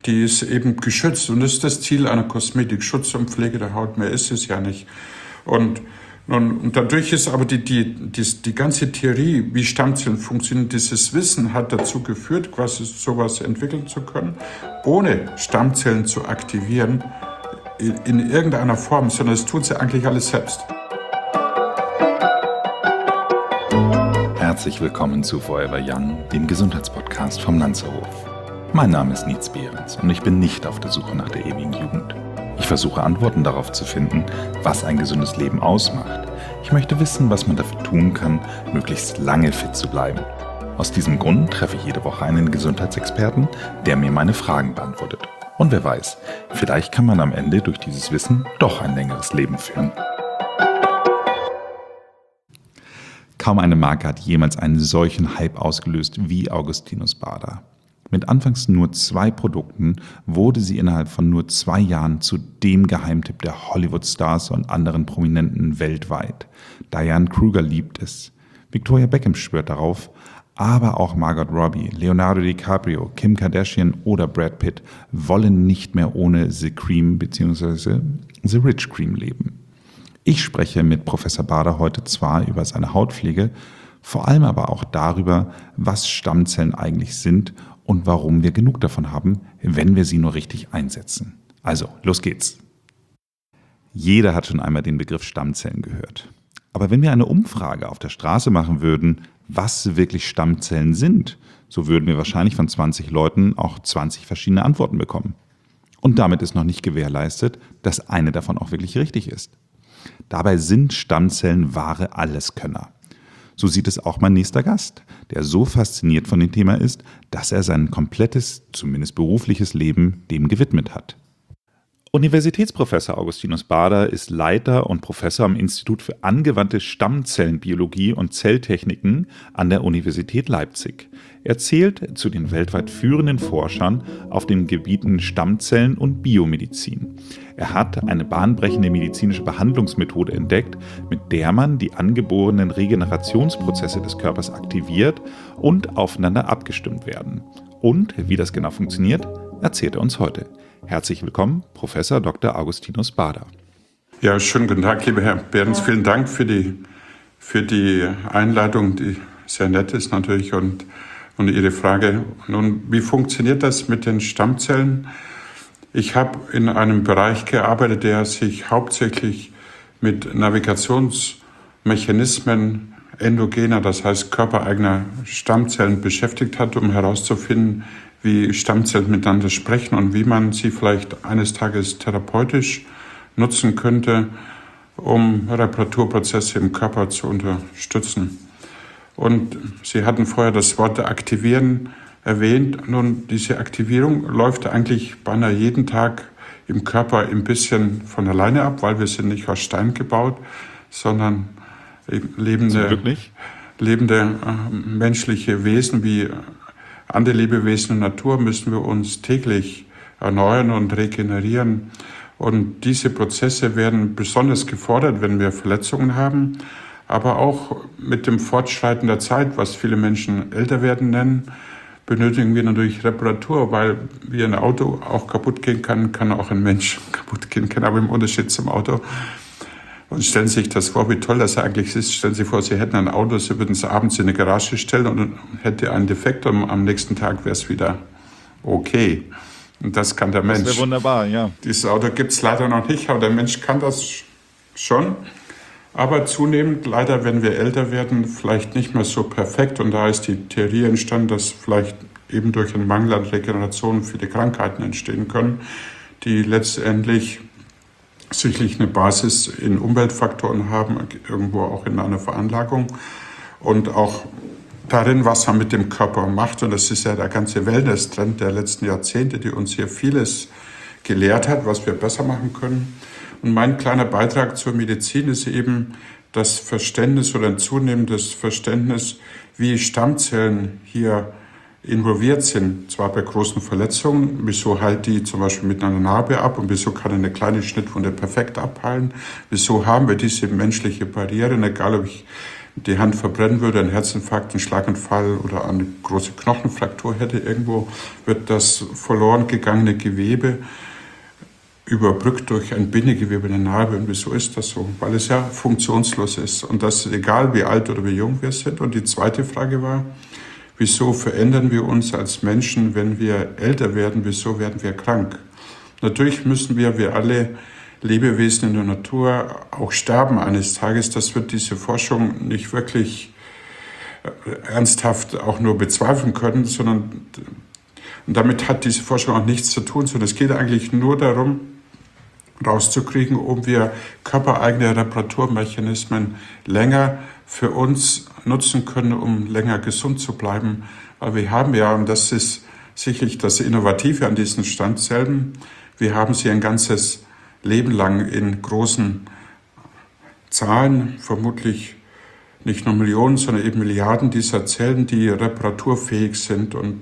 die ist eben geschützt. Und das ist das Ziel einer Kosmetik, Schutz und Pflege der Haut. Mehr ist es ja nicht. Und dadurch ist aber die ganze Theorie, wie Stammzellen funktionieren, dieses Wissen hat dazu geführt, quasi sowas entwickeln zu können, ohne Stammzellen zu aktivieren in irgendeiner Form, sondern es tut sie eigentlich alles selbst. Herzlich willkommen zu Forever Young, dem Gesundheitspodcast vom Lanzerhof. Mein Name ist Nietz Behrens und ich bin nicht auf der Suche nach der ewigen Jugend. Ich versuche Antworten darauf zu finden, was ein gesundes Leben ausmacht. Ich möchte wissen, was man dafür tun kann, möglichst lange fit zu bleiben. Aus diesem Grund treffe ich jede Woche einen Gesundheitsexperten, der mir meine Fragen beantwortet. Und wer weiß, vielleicht kann man am Ende durch dieses Wissen doch ein längeres Leben führen. Kaum eine Marke hat jemals einen solchen Hype ausgelöst wie Augustinus Bader. Mit anfangs nur 2 Produkten wurde sie innerhalb von nur 2 Jahren zu dem Geheimtipp der Hollywood-Stars und anderen Prominenten weltweit. Diane Kruger liebt es, Victoria Beckham schwört darauf, aber auch Margot Robbie, Leonardo DiCaprio, Kim Kardashian oder Brad Pitt wollen nicht mehr ohne The Cream bzw. The Rich Cream leben. Ich spreche mit Professor Bader heute zwar über seine Hautpflege, vor allem aber auch darüber, was Stammzellen eigentlich sind und warum wir genug davon haben, wenn wir sie nur richtig einsetzen. Also, los geht's. Jeder hat schon einmal den Begriff Stammzellen gehört. Aber wenn wir eine Umfrage auf der Straße machen würden, was wirklich Stammzellen sind, so würden wir wahrscheinlich von 20 Leuten auch 20 verschiedene Antworten bekommen. Und damit ist noch nicht gewährleistet, dass eine davon auch wirklich richtig ist. Dabei sind Stammzellen wahre Alleskönner. So sieht es auch mein nächster Gast, der so fasziniert von dem Thema ist, dass er sein komplettes, zumindest berufliches Leben dem gewidmet hat. Universitätsprofessor Augustinus Bader ist Leiter und Professor am Institut für angewandte Stammzellenbiologie und Zelltechniken an der Universität Leipzig. Er zählt zu den weltweit führenden Forschern auf den Gebieten Stammzellen und Biomedizin. Er hat eine bahnbrechende medizinische Behandlungsmethode entdeckt, mit der man die angeborenen Regenerationsprozesse des Körpers aktiviert und aufeinander abgestimmt werden. Und wie das genau funktioniert, erzählt er uns heute. Herzlich willkommen, Professor Dr. Augustinus Bader. Ja, schönen guten Tag, lieber Herr Behrens. Vielen Dank für die Einleitung, die sehr nett ist natürlich, und Ihre Frage. Nun, wie funktioniert das mit den Stammzellen? Ich habe in einem Bereich gearbeitet, der sich hauptsächlich mit Navigationsmechanismen endogener, das heißt körpereigener Stammzellen beschäftigt hat, um herauszufinden, wie Stammzellen miteinander sprechen und wie man sie vielleicht eines Tages therapeutisch nutzen könnte, um Reparaturprozesse im Körper zu unterstützen. Und Sie hatten vorher das Wort aktivieren erwähnt. Nun, diese Aktivierung läuft eigentlich beinahe jeden Tag im Körper ein bisschen von alleine ab, weil wir sind nicht aus Stein gebaut, sondern lebende menschliche Wesen wie andere Lebewesen in der Natur müssen wir uns täglich erneuern und regenerieren. Und diese Prozesse werden besonders gefordert, wenn wir Verletzungen haben, aber auch mit dem Fortschreiten der Zeit, was viele Menschen älter werden nennen, benötigen wir natürlich Reparatur, weil wie ein Auto auch kaputt gehen kann auch ein Mensch kaputt gehen können, aber im Unterschied zum Auto. Und stellen Sie sich das vor, wie toll das eigentlich ist. Stellen Sie sich vor, Sie hätten ein Auto, Sie würden es abends in eine Garage stellen und hätte einen Defekt und am nächsten Tag wäre es wieder okay. Und das kann der Mensch. Das wäre wunderbar, ja. Dieses Auto gibt es leider noch nicht, aber der Mensch kann das schon. Aber zunehmend, leider, wenn wir älter werden, vielleicht nicht mehr so perfekt. Und da ist die Theorie entstanden, dass vielleicht eben durch einen Mangel an Regeneration viele Krankheiten entstehen können, die letztendlich sicherlich eine Basis in Umweltfaktoren haben, irgendwo auch in einer Veranlagung und auch darin, was man mit dem Körper macht. Und das ist ja der ganze Wellness-Trend der letzten Jahrzehnte, die uns hier vieles gelehrt hat, was wir besser machen können. Und mein kleiner Beitrag zur Medizin ist eben das Verständnis oder ein zunehmendes Verständnis, wie Stammzellen hier involviert sind, zwar bei großen Verletzungen, wieso heilt die zum Beispiel mit einer Narbe ab und wieso kann eine kleine Schnittwunde perfekt abheilen, wieso haben wir diese menschliche Barriere, egal ob ich die Hand verbrennen würde, einen Herzinfarkt, einen Schlaganfall oder eine große Knochenfraktur hätte irgendwo, wird das verloren gegangene Gewebe überbrückt durch ein Bindegewebe, eine Narbe. Und wieso ist das so? Weil es ja funktionslos ist. Und das ist egal, wie alt oder wie jung wir sind. Und die zweite Frage war, wieso verändern wir uns als Menschen, wenn wir älter werden? Wieso werden wir krank? Natürlich müssen wir alle Lebewesen in der Natur auch sterben eines Tages. Das wird diese Forschung nicht wirklich ernsthaft auch nur bezweifeln können, sondern und damit hat diese Forschung auch nichts zu tun, sondern es geht eigentlich nur darum, rauszukriegen, ob wir körpereigene Reparaturmechanismen länger für uns nutzen können, um länger gesund zu bleiben. Weil wir haben ja, und das ist sicherlich das Innovative an diesen Stammzellen, wir haben sie ein ganzes Leben lang in großen Zahlen, vermutlich nicht nur Millionen, sondern eben Milliarden dieser Zellen, die reparaturfähig sind. Und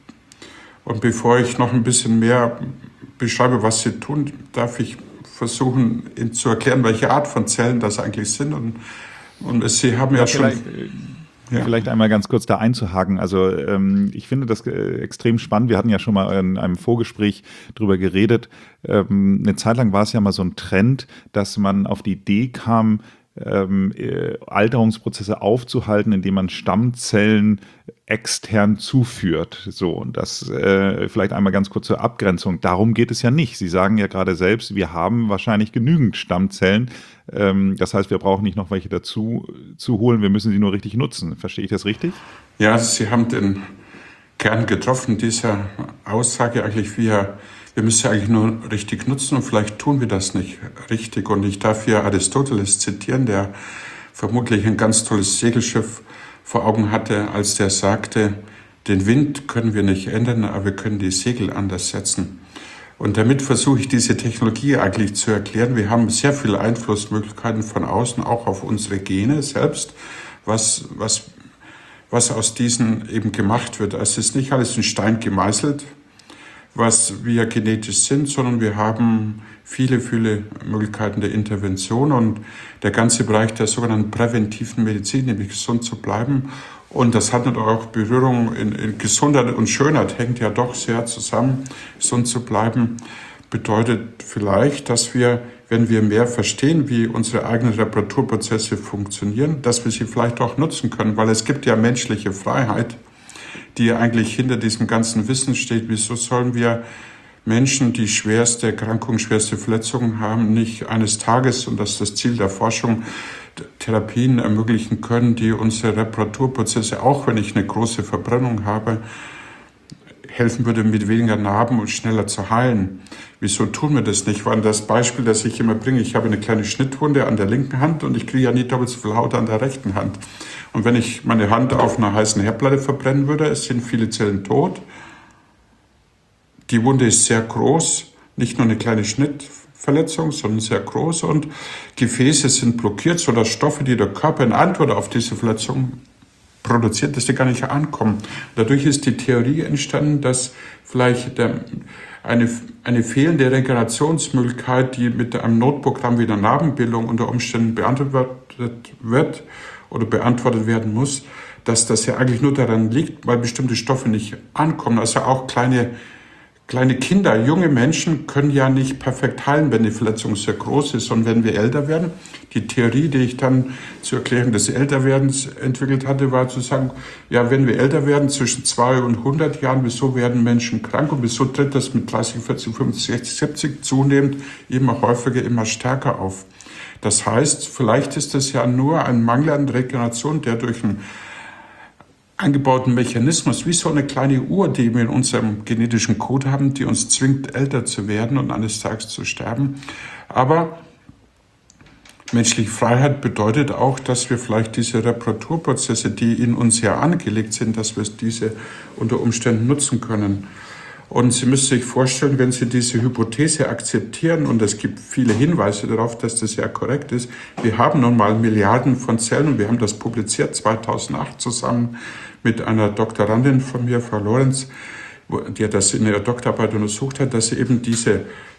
bevor ich noch ein bisschen mehr beschreibe, was sie tun, darf ich versuchen, Ihnen zu erklären, welche Art von Zellen das eigentlich sind. Und Sie haben ja schon... Vielleicht einmal ganz kurz da einzuhaken. Also ich finde das extrem spannend. Wir hatten ja schon mal in einem Vorgespräch drüber geredet. Eine Zeit lang war es ja mal so ein Trend, dass man auf die Idee kam, Alterungsprozesse aufzuhalten, indem man Stammzellen extern zuführt. So, und das vielleicht einmal ganz kurz zur Abgrenzung. Darum geht es ja nicht. Sie sagen ja gerade selbst, wir haben wahrscheinlich genügend Stammzellen. Das heißt, wir brauchen nicht noch welche dazu zu holen, wir müssen sie nur richtig nutzen. Verstehe ich das richtig? Ja, Sie haben den Kern getroffen dieser Aussage eigentlich. Wir müssen eigentlich nur richtig nutzen und vielleicht tun wir das nicht richtig. Und ich darf hier Aristoteles zitieren, der vermutlich ein ganz tolles Segelschiff vor Augen hatte, als der sagte, den Wind können wir nicht ändern, aber wir können die Segel anders setzen. Und damit versuche ich diese Technologie eigentlich zu erklären. Wir haben sehr viele Einflussmöglichkeiten von außen, auch auf unsere Gene selbst, was aus diesen eben gemacht wird. Es ist nicht alles in Stein gemeißelt, was wir genetisch sind, sondern wir haben viele Möglichkeiten der Intervention und der ganze Bereich der sogenannten präventiven Medizin, nämlich gesund zu bleiben. Und das hat natürlich auch Berührung in Gesundheit und Schönheit, hängt ja doch sehr zusammen. Gesund zu bleiben bedeutet vielleicht, dass wir, wenn wir mehr verstehen, wie unsere eigenen Reparaturprozesse funktionieren, dass wir sie vielleicht auch nutzen können, weil es gibt ja menschliche Freiheit, die eigentlich hinter diesem ganzen Wissen steht. Wieso sollen wir Menschen, die schwerste Erkrankungen, schwerste Verletzungen haben, nicht eines Tages, und das ist das Ziel der Forschung, Therapien ermöglichen können, die unsere Reparaturprozesse, auch wenn ich eine große Verbrennung habe, helfen würde, mit weniger Narben und schneller zu heilen. Wieso tun wir das nicht? Weil das Beispiel, das ich immer bringe, ich habe eine kleine Schnittwunde an der linken Hand und ich kriege ja nie doppelt so viel Haut an der rechten Hand. Und wenn ich meine Hand auf einer heißen Herdplatte verbrennen würde, es sind viele Zellen tot. Die Wunde ist sehr groß, nicht nur eine kleine Schnittverletzung, sondern sehr groß und Gefäße sind blockiert, sodass Stoffe, die der Körper in Antwort auf diese Verletzung produziert, dass die gar nicht ankommen. Dadurch ist die Theorie entstanden, dass vielleicht eine fehlende Regenerationsmöglichkeit, die mit einem Notprogramm wie der Narbenbildung unter Umständen beantwortet wird oder beantwortet werden muss, dass das ja eigentlich nur daran liegt, weil bestimmte Stoffe nicht ankommen. Also auch kleine Kinder, junge Menschen können ja nicht perfekt heilen, wenn die Verletzung sehr groß ist. Und wenn wir älter werden, die Theorie, die ich dann zur Erklärung des Älterwerdens entwickelt hatte, war zu sagen, ja, wenn wir älter werden, zwischen 2 und 100 Jahren, wieso werden Menschen krank und wieso tritt das mit 30, 40, 50, 60, 70 zunehmend immer häufiger, immer stärker auf? Das heißt, vielleicht ist das ja nur ein Mangel an Regeneration, der durch einen eingebauten Mechanismus, wie so eine kleine Uhr, die wir in unserem genetischen Code haben, die uns zwingt, älter zu werden und eines Tages zu sterben. Aber menschliche Freiheit bedeutet auch, dass wir vielleicht diese Reparaturprozesse, die in uns ja angelegt sind, dass wir diese unter Umständen nutzen können. Und Sie müssen sich vorstellen, wenn Sie diese Hypothese akzeptieren, und es gibt viele Hinweise darauf, dass das ja korrekt ist, wir haben nun mal Milliarden von Zellen und wir haben das publiziert 2008 zusammen mit einer Doktorandin von mir, Frau Lorenz, die das in ihrer Doktorarbeit untersucht hat, dass sie eben diese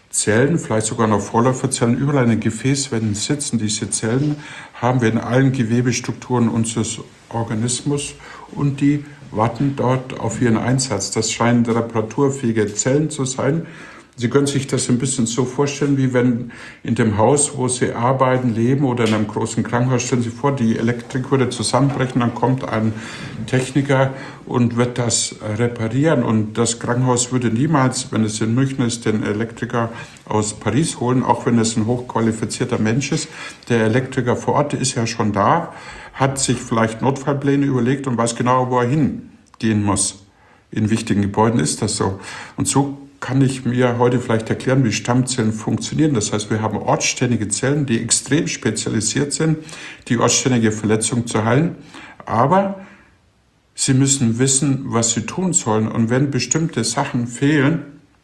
Zellen, vielleicht sogar noch Vorläuferzellen, überall in den Gefäßwänden sitzen. Diese Zellen haben wir in allen Gewebestrukturen unseres Organismus und die warten dort auf ihren Einsatz. Das scheinen reparaturfähige Zellen zu sein. Sie können sich das ein bisschen so vorstellen, wie wenn in dem Haus, wo Sie arbeiten, leben oder in einem großen Krankenhaus, stellen Sie vor, die Elektrik würde zusammenbrechen, dann kommt ein Techniker und wird das reparieren. Und das Krankenhaus würde niemals, wenn es in München ist, den Elektriker aus Paris holen, auch wenn es ein hochqualifizierter Mensch ist. Der Elektriker vor Ort ist ja schon da, hat sich vielleicht Notfallpläne überlegt und weiß genau, wo er hingehen muss. In wichtigen Gebäuden ist das so. Und so kann ich mir heute vielleicht erklären, wie Stammzellen funktionieren. Das heißt, wir haben ortsständige Zellen, die extrem spezialisiert sind, die ortsständige Verletzung zu heilen. Aber sie müssen wissen, was sie tun sollen. Und wenn bestimmte Sachen fehlen,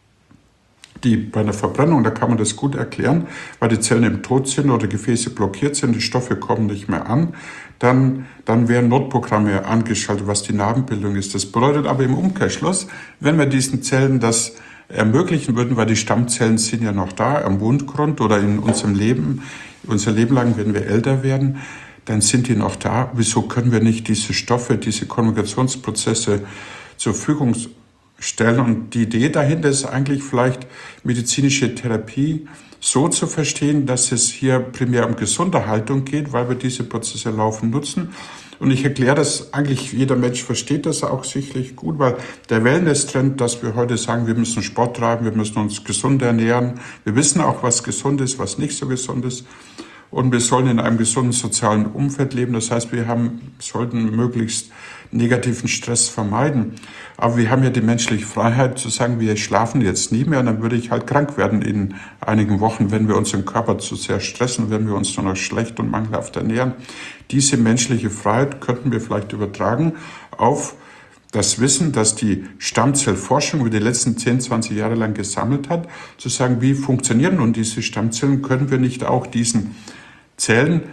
die bei einer Verbrennung, da kann man das gut erklären, weil die Zellen im Tod sind oder Gefäße blockiert sind, die Stoffe kommen nicht mehr an, dann werden Notprogramme angeschaltet, was die Narbenbildung ist. Das bedeutet aber im Umkehrschluss, wenn wir diesen Zellen das ermöglichen würden, weil die Stammzellen sind ja noch da am Wundgrund oder in unserem Leben, unser Leben lang, wenn wir älter werden, dann sind die noch da. Wieso können wir nicht diese Stoffe, diese Konjugationsprozesse zur Verfügung stellen? Und die Idee dahinter ist eigentlich vielleicht medizinische Therapie so zu verstehen, dass es hier primär um Gesunderhaltung geht, weil wir diese Prozesse laufend nutzen. Und ich erkläre das, eigentlich jeder Mensch versteht das auch sicherlich gut, weil der Wellness-Trend, dass wir heute sagen, wir müssen Sport treiben, wir müssen uns gesund ernähren, wir wissen auch, was gesund ist, was nicht so gesund ist. Und wir sollen in einem gesunden sozialen Umfeld leben. Das heißt, sollten möglichst negativen Stress vermeiden. Aber wir haben ja die menschliche Freiheit zu sagen, wir schlafen jetzt nie mehr und dann würde ich halt krank werden in einigen Wochen, wenn wir unseren Körper zu sehr stressen, wenn wir uns nur noch schlecht und mangelhaft ernähren. Diese menschliche Freiheit könnten wir vielleicht übertragen auf das Wissen, das die Stammzellforschung über die letzten 10, 20 Jahre lang gesammelt hat, zu sagen, wie funktionieren nun diese Stammzellen? Können wir nicht auch diesen Zellen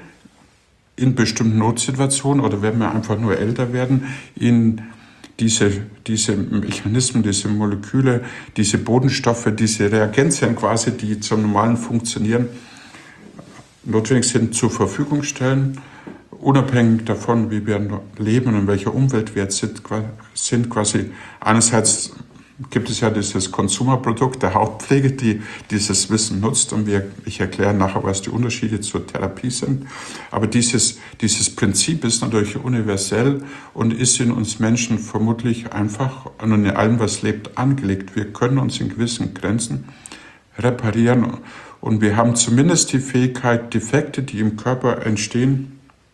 in bestimmten Notsituationen oder wenn wir einfach nur älter werden, in diese Mechanismen, diese Moleküle, diese Bodenstoffe, diese Reagenzien quasi, die zum normalen Funktionieren notwendig sind, zur Verfügung stellen, unabhängig davon, wie wir leben und in welcher Umwelt wir jetzt sind quasi. Einerseits gibt es ja dieses Konsumerprodukt der Hautpflege, die dieses Wissen nutzt und ich erkläre nachher, was die Unterschiede zur Therapie sind. Aber dieses Prinzip ist natürlich universell und ist in uns Menschen vermutlich einfach und in allem, was lebt, angelegt. Wir können uns in gewissen Grenzen reparieren und wir haben zumindest die Fähigkeit, Defekte, die im Körper entstehen,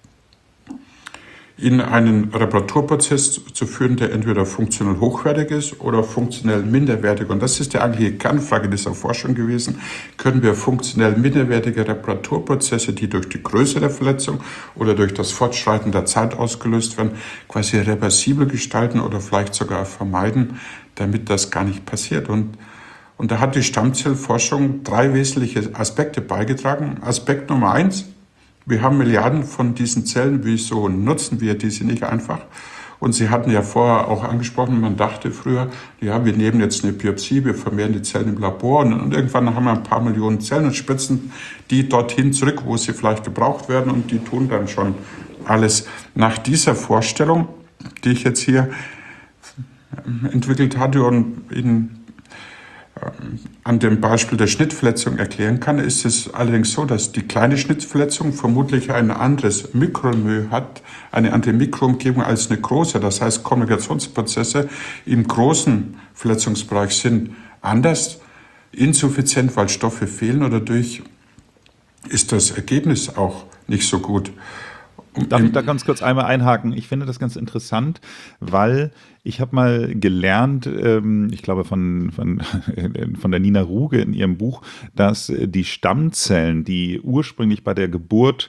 in einen Reparaturprozess zu führen, der entweder funktionell hochwertig ist oder funktionell minderwertig. Und das ist die eigentliche Kernfrage dieser Forschung gewesen. Können wir funktionell minderwertige Reparaturprozesse, die durch die Größe der Verletzung oder durch das Fortschreiten der Zeit ausgelöst werden, quasi reversibel gestalten oder vielleicht sogar vermeiden, damit das gar nicht passiert. Und da hat die Stammzellforschung 3 wesentliche Aspekte beigetragen. Aspekt Nummer 1: Wir haben Milliarden von diesen Zellen, wieso nutzen wir diese nicht einfach? Und Sie hatten ja vorher auch angesprochen, man dachte früher, ja, wir nehmen jetzt eine Biopsie, wir vermehren die Zellen im Labor und irgendwann haben wir ein paar Millionen Zellen und spritzen die dorthin zurück, wo sie vielleicht gebraucht werden und die tun dann schon alles. Nach dieser Vorstellung, die ich jetzt hier entwickelt hatte und an dem Beispiel der Schnittverletzung erklären kann, ist es allerdings so, dass die kleine Schnittverletzung vermutlich ein anderes Mikromilieu hat, eine andere Mikroumgebung als eine große. Das heißt, Kommunikationsprozesse im großen Verletzungsbereich sind anders, insuffizient, weil Stoffe fehlen oder dadurch ist das Ergebnis auch nicht so gut. Darf ich da ganz kurz einmal einhaken? Ich finde das ganz interessant, weil ich habe mal gelernt, ich glaube von der Nina Ruge in ihrem Buch, dass die Stammzellen, die ursprünglich bei der Geburt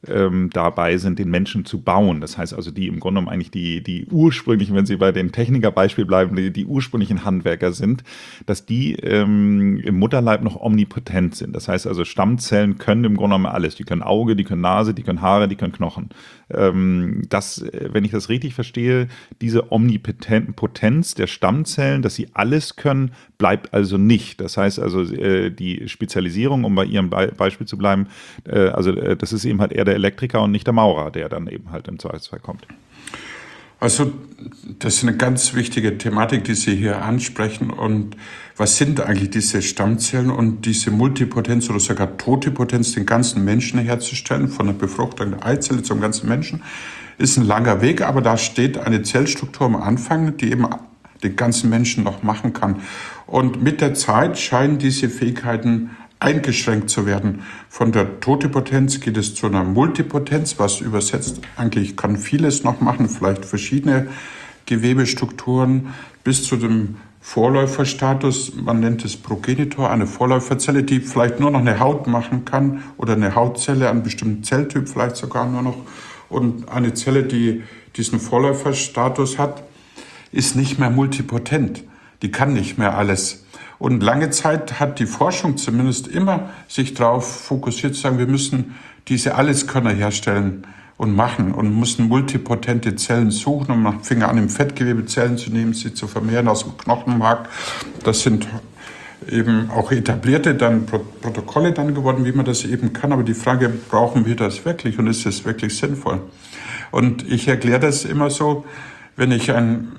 dabei sind, den Menschen zu bauen. Das heißt also, die im Grunde genommen eigentlich die ursprünglichen, wenn Sie bei den Technikerbeispiel bleiben, die ursprünglichen Handwerker sind, dass die im Mutterleib noch omnipotent sind. Das heißt also, Stammzellen können im Grunde genommen alles. Die können Auge, die können Nase, die können Haare, die können Knochen. Wenn ich das richtig verstehe, diese Omnipotenz der Stammzellen, dass sie alles können, bleibt also nicht. Das heißt also, die Spezialisierung, um bei Ihrem Beispiel zu bleiben, das ist eben halt eher der Elektriker und nicht der Maurer, der dann eben halt im Zweifelsfall kommt. Also das ist eine ganz wichtige Thematik, die Sie hier ansprechen. Und was sind eigentlich diese Stammzellen und diese Multipotenz oder sogar Totipotenz, den ganzen Menschen herzustellen, von der Befruchtung der Eizelle zum ganzen Menschen, ist ein langer Weg, aber da steht eine Zellstruktur am Anfang, die eben den ganzen Menschen noch machen kann. Und mit der Zeit scheinen diese Fähigkeiten eingeschränkt zu werden. Von der Totipotenz geht es zu einer Multipotenz, was übersetzt eigentlich kann vieles noch machen, vielleicht verschiedene Gewebestrukturen, bis zu dem Vorläuferstatus, man nennt es Progenitor, eine Vorläuferzelle, die vielleicht nur noch eine Haut machen kann oder eine Hautzelle, einen bestimmten Zelltyp vielleicht sogar nur noch. Und eine Zelle, die diesen Vorläuferstatus hat, ist nicht mehr multipotent. Die kann nicht mehr alles. Und lange Zeit hat die Forschung zumindest immer sich darauf fokussiert, zu sagen, wir müssen diese Alleskönner herstellen und machen und müssen multipotente Zellen suchen. Und man fing an, im Fettgewebe Zellen zu nehmen, sie zu vermehren aus dem Knochenmark. Das sind eben auch etablierte dann Protokolle dann geworden, wie man das eben kann. Aber die Frage, brauchen wir das wirklich und ist es wirklich sinnvoll? Und ich erkläre das immer so, wenn ich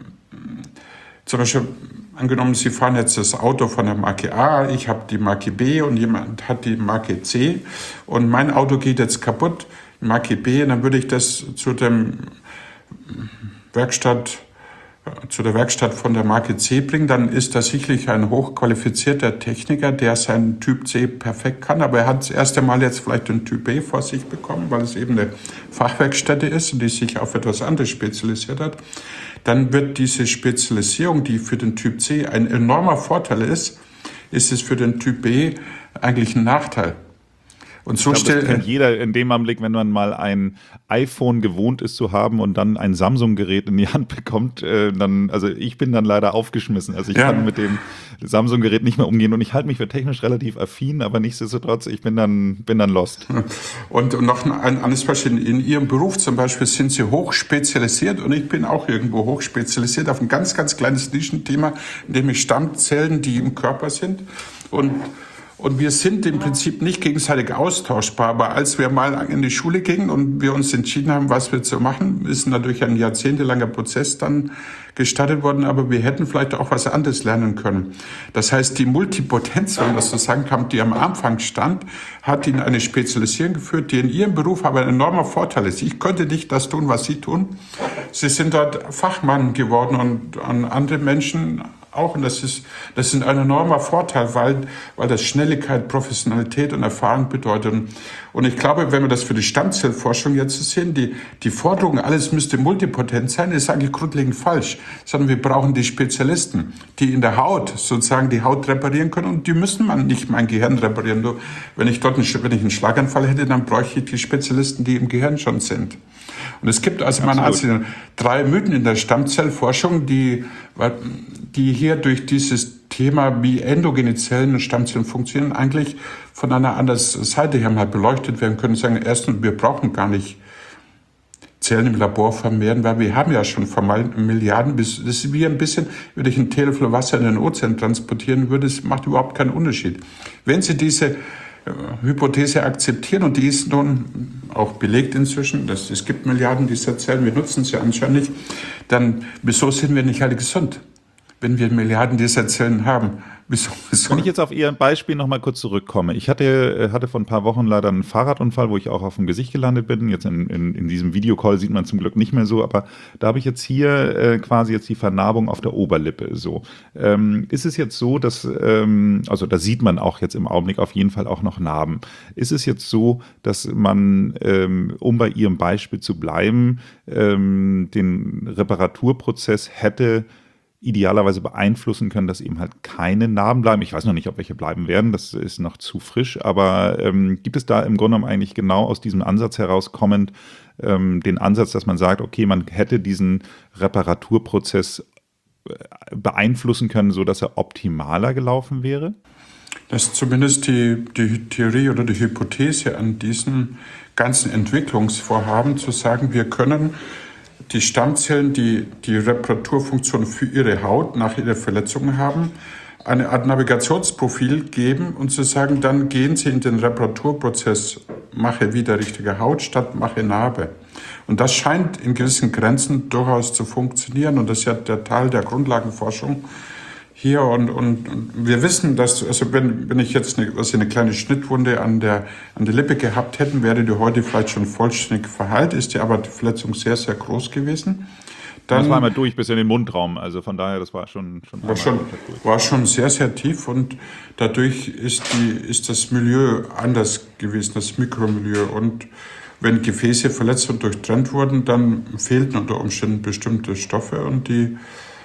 zum Beispiel angenommen, Sie fahren jetzt das Auto von der Marke A, ich habe die Marke B und jemand hat die Marke C und mein Auto geht jetzt kaputt, Marke B, und dann würde ich das zu der Werkstatt von der Marke C bringen, dann ist das sicherlich ein hochqualifizierter Techniker, der seinen Typ C perfekt kann, aber er hat das erste Mal jetzt vielleicht den Typ B vor sich bekommen, weil es eben eine Fachwerkstätte ist und die sich auf etwas anderes spezialisiert hat. Dann wird diese Spezialisierung, die für den Typ C ein enormer Vorteil ist es für den Typ B eigentlich ein Nachteil. Und so das kennt jeder in dem Augenblick, wenn man mal ein iPhone gewohnt ist zu haben und dann ein Samsung-Gerät in die Hand bekommt, also ich bin dann leider aufgeschmissen. Also ich kann mit dem Samsung-Gerät nicht mehr umgehen und ich halte mich für technisch relativ affin, aber nichtsdestotrotz, ich bin dann lost. Und noch ein anderes Beispiel, in Ihrem Beruf zum Beispiel sind Sie hochspezialisiert und ich bin auch irgendwo hochspezialisiert auf ein ganz, ganz kleines Nischenthema, nämlich Stammzellen, die im Körper sind. Und wir sind im Prinzip nicht gegenseitig austauschbar. Aber als wir mal in die Schule gingen und wir uns entschieden haben, was wir zu machen, ist natürlich ein jahrzehntelanger Prozess dann gestartet worden. Aber wir hätten vielleicht auch was anderes lernen können. Das heißt, die Multipotenz, wenn man das so sagen kann, die am Anfang stand, hat in eine Spezialisierung geführt, die in Ihrem Beruf aber ein enormer Vorteil ist. Ich konnte nicht das tun, was Sie tun. Sie sind dort Fachmann geworden und an andere Menschen auch, und das ist ein enormer Vorteil, weil das Schnelligkeit, Professionalität und Erfahrung bedeutet. Und ich glaube, wenn wir das für die Stammzellforschung jetzt sehen, die Forderung, alles müsste multipotent sein, ist eigentlich grundlegend falsch, sondern wir brauchen die Spezialisten, die in der Haut sozusagen die Haut reparieren können, und die müssen man nicht mein Gehirn reparieren. Nur wenn ich einen Schlaganfall hätte, dann bräuchte ich die Spezialisten, die im Gehirn schon sind. Und es gibt also meiner Ansicht nach 3 Mythen in der Stammzellforschung, die hier durch dieses Thema, wie endogene Zellen und Stammzellen funktionieren, eigentlich von einer anderen Seite her mal beleuchtet werden können. Sagen, erstens, wir brauchen gar nicht Zellen im Labor vermehren, weil wir haben ja schon Milliarden, das ist wie ein bisschen, wenn ich einen Teelöffel Wasser in den Ozean transportieren würde, das macht überhaupt keinen Unterschied. Wenn Sie diese Hypothese akzeptieren, und die ist nun auch belegt inzwischen, dass es gibt Milliarden dieser Zellen, wir nutzen sie anscheinend nicht, dann wieso sind wir nicht alle gesund, wenn wir Milliarden dieser Zellen haben? Wieso? Wenn ich jetzt auf Ihr Beispiel noch mal kurz zurückkomme. Ich hatte vor ein paar Wochen leider einen Fahrradunfall, wo ich auch auf dem Gesicht gelandet bin. Jetzt in diesem Videocall sieht man zum Glück nicht mehr so, aber da habe ich jetzt hier quasi jetzt die Vernarbung auf der Oberlippe. So ist es jetzt so, dass also da sieht man auch jetzt im Augenblick auf jeden Fall auch noch Narben. Ist es jetzt so, dass man, um bei Ihrem Beispiel zu bleiben, den Reparaturprozess hätte idealerweise beeinflussen können, dass eben halt keine Narben bleiben. Ich weiß noch nicht, ob welche bleiben werden, das ist noch zu frisch, aber gibt es da im Grunde genommen eigentlich genau aus diesem Ansatz herauskommend den Ansatz, dass man sagt, okay, man hätte diesen Reparaturprozess beeinflussen können, sodass er optimaler gelaufen wäre? Das ist zumindest die Theorie oder die Hypothese an diesem ganzen Entwicklungsvorhaben, zu sagen, wir können die Stammzellen, die die Reparaturfunktion für ihre Haut nach ihrer Verletzung haben, eine Art Navigationsprofil geben und zu sagen, dann gehen Sie in den Reparaturprozess, mache wieder richtige Haut statt mache Narbe. Und das scheint in gewissen Grenzen durchaus zu funktionieren und das ist ja der Teil der Grundlagenforschung hier und wir wissen, dass, also wenn ich jetzt eine kleine Schnittwunde an der Lippe gehabt hätten, wäre die heute vielleicht schon vollständig verheilt, ist die aber die Verletzung sehr, sehr groß gewesen. Das war einmal durch bis in den Mundraum, also von daher, das war schon war schon sehr, sehr tief und dadurch ist das Milieu anders gewesen, das Mikromilieu. Und wenn Gefäße verletzt und durchtrennt wurden, dann fehlten unter Umständen bestimmte Stoffe und die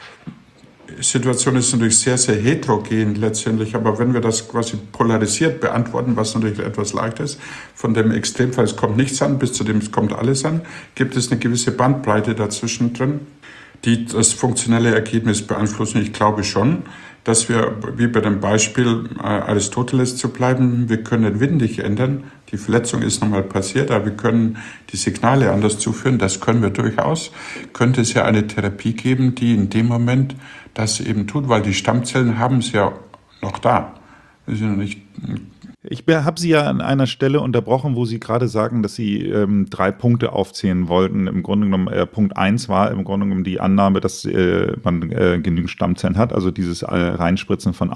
Situation ist natürlich sehr, sehr heterogen letztendlich, aber wenn wir das quasi polarisiert beantworten, was natürlich etwas leicht ist, von dem Extremfall, es kommt nichts an, bis zu dem es kommt alles an, gibt es eine gewisse Bandbreite dazwischen drin, die das funktionelle Ergebnis beeinflussen. Ich glaube schon, dass wir, wie bei dem Beispiel Aristoteles zu bleiben, wir können den Wind nicht ändern, die Verletzung ist nochmal passiert, aber wir können die Signale anders zuführen, das können wir durchaus. Könnte es ja eine Therapie geben, die in dem Moment das eben tut, weil die Stammzellen haben es ja noch da. Das ist ja nicht. Ich habe Sie ja an einer Stelle unterbrochen, wo Sie gerade sagen, dass Sie 3 Punkte aufzählen wollten. Im Grunde genommen, Punkt 1 war im Grunde genommen die Annahme, dass man genügend Stammzellen hat, also dieses Reinspritzen von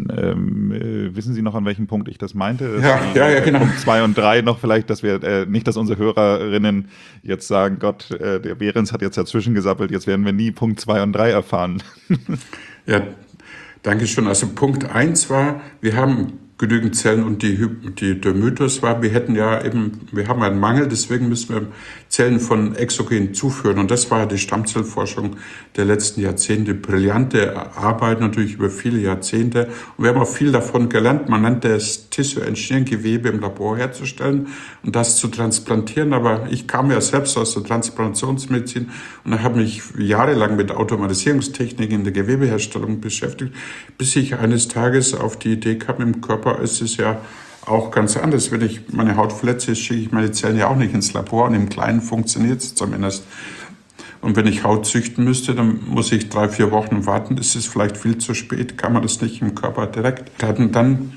außen. Wissen Sie noch, an welchem Punkt ich das meinte? Ja, genau. Punkt 2 und 3 noch vielleicht, dass wir nicht, dass unsere Hörerinnen jetzt sagen, Gott, der Behrens hat jetzt dazwischen gesappelt, jetzt werden wir nie Punkt 2 und 3 erfahren. Ja, danke schön. Also Punkt 1 war, wir haben genügend Zellen und der Mythos war, wir haben einen Mangel, deswegen müssen wir Zellen von exogen zuführen. Und das war die Stammzellforschung der letzten Jahrzehnte. Brillante Arbeit natürlich über viele Jahrzehnte. Und wir haben auch viel davon gelernt. Man nannte es Tissue Engineering, Gewebe im Labor herzustellen und das zu transplantieren. Aber ich kam ja selbst aus der Transplantationsmedizin und habe mich jahrelang mit Automatisierungstechniken in der Gewebeherstellung beschäftigt, bis ich eines Tages auf die Idee kam, im Körper ist es ja auch ganz anders. Wenn ich meine Haut verletze, schicke ich meine Zellen ja auch nicht ins Labor und im Kleinen funktioniert es zumindest. Und wenn ich Haut züchten müsste, dann muss ich 3-4 Wochen warten. Das ist vielleicht viel zu spät, kann man das nicht im Körper direkt. Dann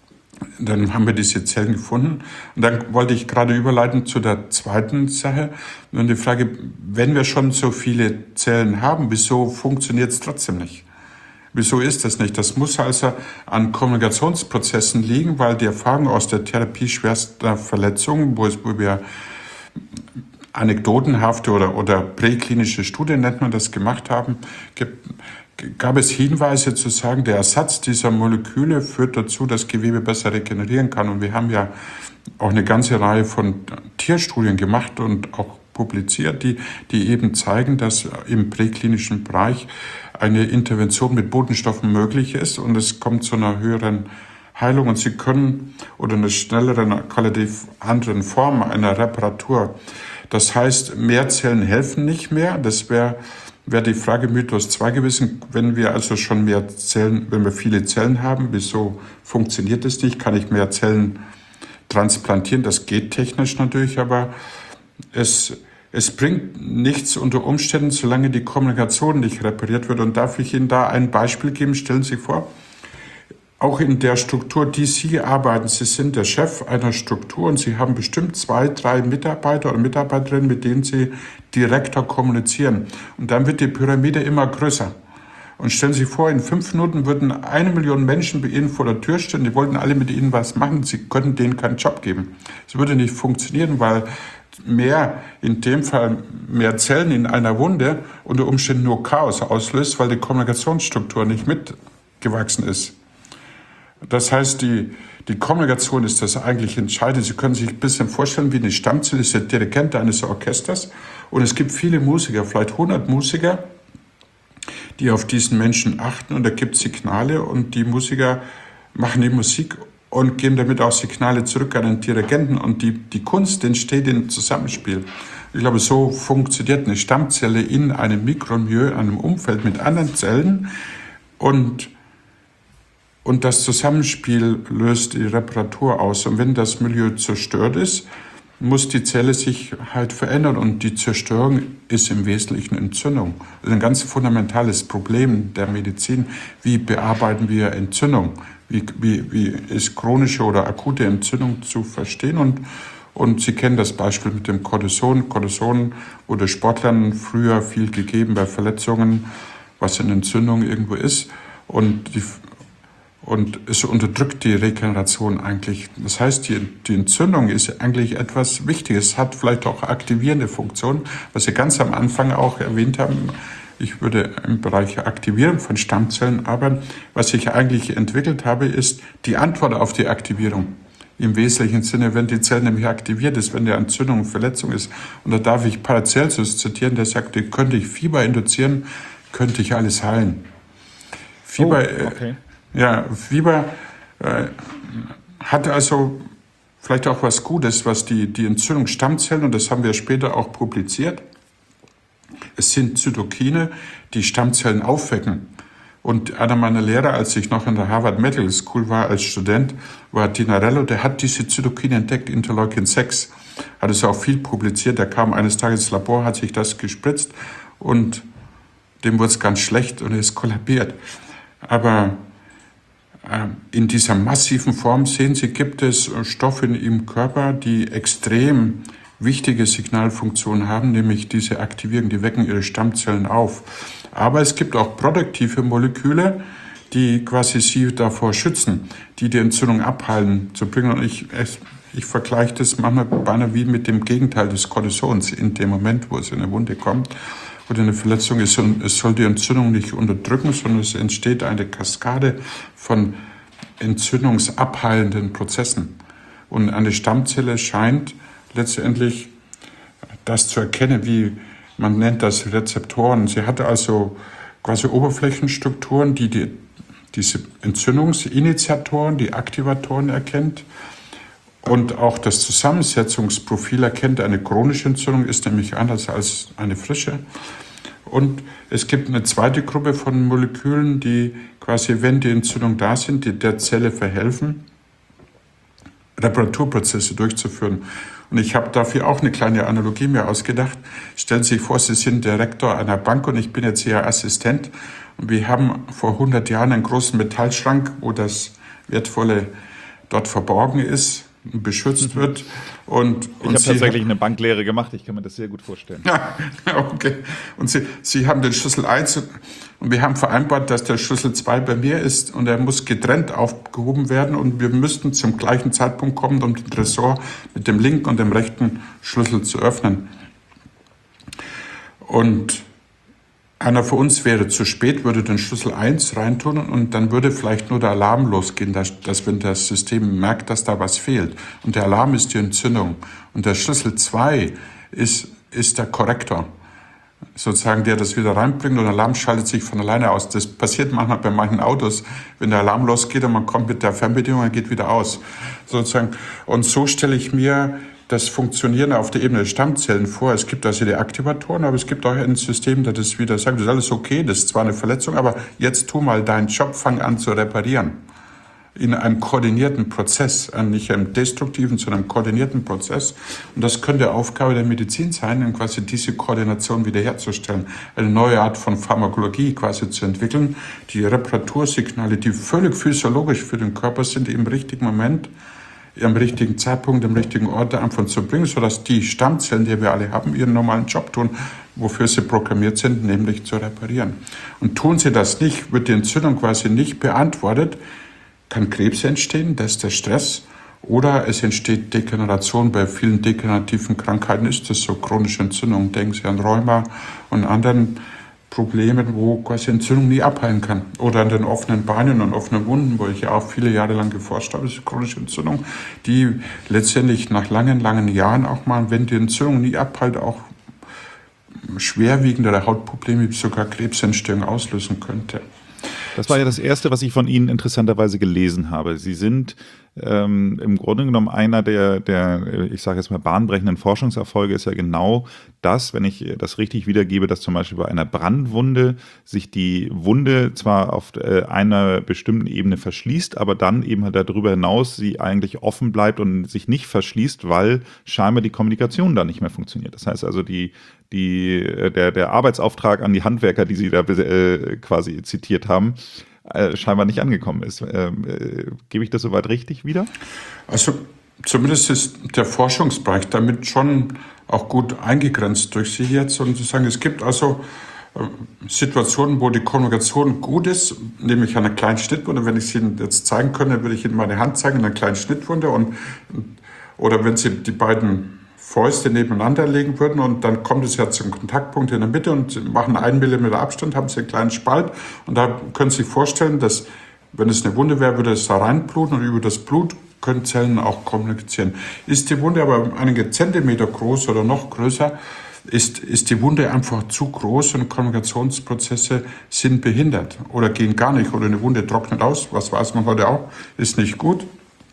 haben wir diese Zellen gefunden. Und dann wollte ich gerade überleiten zu der zweiten Sache. Und die Frage, wenn wir schon so viele Zellen haben, wieso funktioniert es trotzdem nicht? Wieso ist das nicht? Das muss also an Kommunikationsprozessen liegen, weil die Erfahrung aus der Therapie schwerster Verletzungen, wo wir anekdotenhafte oder präklinische Studien, nennt man das, gemacht haben, gab es Hinweise zu sagen, der Ersatz dieser Moleküle führt dazu, dass Gewebe besser regenerieren kann. Und wir haben ja auch eine ganze Reihe von Tierstudien gemacht und auch publiziert, die eben zeigen, dass im präklinischen Bereich eine Intervention mit Botenstoffen möglich ist und es kommt zu einer höheren Heilung und Sie können oder einer schnelleren, qualitativ anderen Form einer Reparatur. Das heißt, mehr Zellen helfen nicht mehr. Das wäre die Frage Mythos 2 gewesen. Wenn wir also schon mehr Zellen, wenn wir viele Zellen haben, wieso funktioniert das nicht? Kann ich mehr Zellen transplantieren? Das geht technisch natürlich, aber es bringt nichts unter Umständen, solange die Kommunikation nicht repariert wird. Und darf ich Ihnen da ein Beispiel geben? Stellen Sie sich vor, auch in der Struktur, die Sie arbeiten, Sie sind der Chef einer Struktur und Sie haben bestimmt 2-3 Mitarbeiter oder Mitarbeiterinnen, mit denen Sie direkter kommunizieren. Und dann wird die Pyramide immer größer. Und stellen Sie sich vor, in 5 Minuten würden 1 Million Menschen bei Ihnen vor der Tür stehen, die wollten alle mit Ihnen was machen, Sie könnten denen keinen Job geben. Es würde nicht funktionieren, weil in dem Fall mehr Zellen in einer Wunde unter Umständen nur Chaos auslöst, weil die Kommunikationsstruktur nicht mitgewachsen ist. Das heißt, die Kommunikation ist das eigentlich Entscheidende. Sie können sich ein bisschen vorstellen, wie eine Stammzelle ist der Dirigent eines Orchesters und es gibt viele Musiker, vielleicht 100 Musiker, die auf diesen Menschen achten und da gibt es Signale und die Musiker machen die Musik und geben damit auch Signale zurück an den Dirigenten und die Kunst entsteht im Zusammenspiel. Ich glaube, so funktioniert eine Stammzelle in einem Mikromilieu, in einem Umfeld mit anderen Zellen und das Zusammenspiel löst die Reparatur aus. Und wenn das Milieu zerstört ist, muss die Zelle sich halt verändern. Und die Zerstörung ist im Wesentlichen Entzündung. Das ist ein ganz fundamentales Problem der Medizin. Wie bearbeiten wir Entzündung? Wie ist chronische oder akute Entzündung zu verstehen? Und Sie kennen das Beispiel mit dem Cortison. Cortison wurde Sportlern früher viel gegeben bei Verletzungen, was eine Entzündung irgendwo ist. Und es unterdrückt die Regeneration eigentlich. Das heißt, die Entzündung ist eigentlich etwas Wichtiges, hat vielleicht auch aktivierende Funktion, was Sie ganz am Anfang auch erwähnt haben. Ich würde im Bereich Aktivierung von Stammzellen arbeiten. Was ich eigentlich entwickelt habe, ist die Antwort auf die Aktivierung. Im wesentlichen Sinne, wenn die Zelle nämlich aktiviert ist, wenn die Entzündung und Verletzung ist. Und da darf ich Paracelsus zitieren, der sagte, könnte ich Fieber induzieren, könnte ich alles heilen. Fieber, okay. Fieber hat also vielleicht auch was Gutes, was die Entzündungsstammzellen, und das haben wir später auch publiziert, es sind Zytokine, die Stammzellen aufwecken. Und einer meiner Lehrer, als ich noch in der Harvard Medical School war als Student, war Tinarello, der hat diese Zytokine entdeckt, Interleukin 6. Hat es auch viel publiziert, der kam eines Tages ins Labor, hat sich das gespritzt und dem wurde es ganz schlecht und er ist kollabiert. Aber in dieser massiven Form, sehen Sie, gibt es Stoffe im Körper, die extrem wichtige Signalfunktionen haben, nämlich diese Aktivierung, die wecken ihre Stammzellen auf. Aber es gibt auch produktive Moleküle, die quasi sie davor schützen, die Entzündung abhalten zu bringen. Und ich vergleiche das manchmal beinahe wie mit dem Gegenteil des Cortisons in dem Moment, wo es in eine Wunde kommt oder eine Verletzung ist. Und es soll die Entzündung nicht unterdrücken, sondern es entsteht eine Kaskade von entzündungsabheilenden Prozessen. Und eine Stammzelle scheint letztendlich das zu erkennen, wie man nennt das Rezeptoren. Sie hat also quasi Oberflächenstrukturen, die diese Entzündungsinitiatoren, die Aktivatoren erkennt und auch das Zusammensetzungsprofil erkennt. Eine chronische Entzündung ist nämlich anders als eine frische. Und es gibt eine zweite Gruppe von Molekülen, die quasi, wenn die Entzündungen da sind, die der Zelle verhelfen, Reparaturprozesse durchzuführen. Und ich habe dafür auch eine kleine Analogie mir ausgedacht. Stellen Sie sich vor, Sie sind Direktor einer Bank und ich bin jetzt Ihr Assistent. Und wir haben vor 100 Jahren einen großen Metallschrank, wo das Wertvolle dort verborgen ist und beschützt wird. Und ich habe tatsächlich eine Banklehre gemacht, ich kann mir das sehr gut vorstellen. Ja, okay. Und Sie haben den Schlüssel 1 und wir haben vereinbart, dass der Schlüssel 2 bei mir ist und er muss getrennt aufgehoben werden und wir müssten zum gleichen Zeitpunkt kommen, um den Tresor mit dem linken und dem rechten Schlüssel zu öffnen. Und einer von uns wäre zu spät, würde den Schlüssel 1 reintun und dann würde vielleicht nur der Alarm losgehen, dass wenn das System merkt, dass da was fehlt. Und der Alarm ist die Entzündung. Und der Schlüssel 2 ist der Korrektor, sozusagen, der das wieder reinbringt und der Alarm schaltet sich von alleine aus. Das passiert manchmal bei manchen Autos, wenn der Alarm losgeht und man kommt mit der Fernbedienung und geht wieder aus. Sozusagen. Und so stelle ich mir das Funktionieren auf der Ebene der Stammzellen vor. Es gibt also die Aktivatoren, aber es gibt auch ein System, das das wieder sagt, das ist alles okay, das ist zwar eine Verletzung, aber jetzt tu mal deinen Job, fang an zu reparieren. In einem koordinierten Prozess, nicht einem destruktiven, sondern einem koordinierten Prozess. Und das könnte Aufgabe der Medizin sein, quasi diese Koordination wiederherzustellen, eine neue Art von Pharmakologie quasi zu entwickeln, die Reparatursignale, die völlig physiologisch für den Körper sind, im richtigen Moment, am richtigen Zeitpunkt, am richtigen Ort einfach zu bringen, sodass die Stammzellen, die wir alle haben, ihren normalen Job tun, wofür sie programmiert sind, nämlich zu reparieren. Und tun sie das nicht, wird die Entzündung quasi nicht beantwortet, kann Krebs entstehen, das ist der Stress, oder es entsteht Degeneration. Bei vielen degenerativen Krankheiten ist das so, chronische Entzündung, denken Sie an Rheuma und anderen Problemen, wo quasi Entzündung nie abheilen kann. Oder an den offenen Beinen und offenen Wunden, wo ich ja auch viele Jahre lang geforscht habe, das ist chronische Entzündung, die letztendlich nach langen, langen Jahren auch mal, wenn die Entzündung nie abheilt, auch schwerwiegendere Hautprobleme wie sogar Krebsentstehung auslösen könnte. Das war ja das Erste, was ich von Ihnen interessanterweise gelesen habe. Sie sind im Grunde genommen einer der, ich sage jetzt mal, bahnbrechenden Forschungserfolge ist ja genau das, wenn ich das richtig wiedergebe, dass zum Beispiel bei einer Brandwunde sich die Wunde zwar auf einer bestimmten Ebene verschließt, aber dann eben halt darüber hinaus sie eigentlich offen bleibt und sich nicht verschließt, weil scheinbar die Kommunikation da nicht mehr funktioniert. Das heißt also, der Arbeitsauftrag an die Handwerker, die Sie da quasi zitiert haben, scheinbar nicht angekommen ist. Gebe ich das soweit richtig wieder? Also zumindest ist der Forschungsbereich damit schon auch gut eingegrenzt durch Sie jetzt. Und zu sagen, es gibt also Situationen, wo die Kommunikation gut ist, nämlich an einer kleinen Schnittwunde. Wenn ich es Ihnen jetzt zeigen könnte, würde ich Ihnen meine Hand zeigen, in einer kleinen Schnittwunde. Oder wenn Sie die beiden Fäuste nebeneinander legen würden und dann kommt es ja zum Kontaktpunkt in der Mitte und Sie machen 1 Millimeter Abstand, haben Sie einen kleinen Spalt und da können Sie sich vorstellen, dass, wenn es eine Wunde wäre, würde es da reinbluten und über das Blut können Zellen auch kommunizieren. Ist die Wunde aber einige Zentimeter groß oder noch größer, ist die Wunde einfach zu groß und Kommunikationsprozesse sind behindert oder gehen gar nicht oder eine Wunde trocknet aus, was weiß man heute auch, ist nicht gut.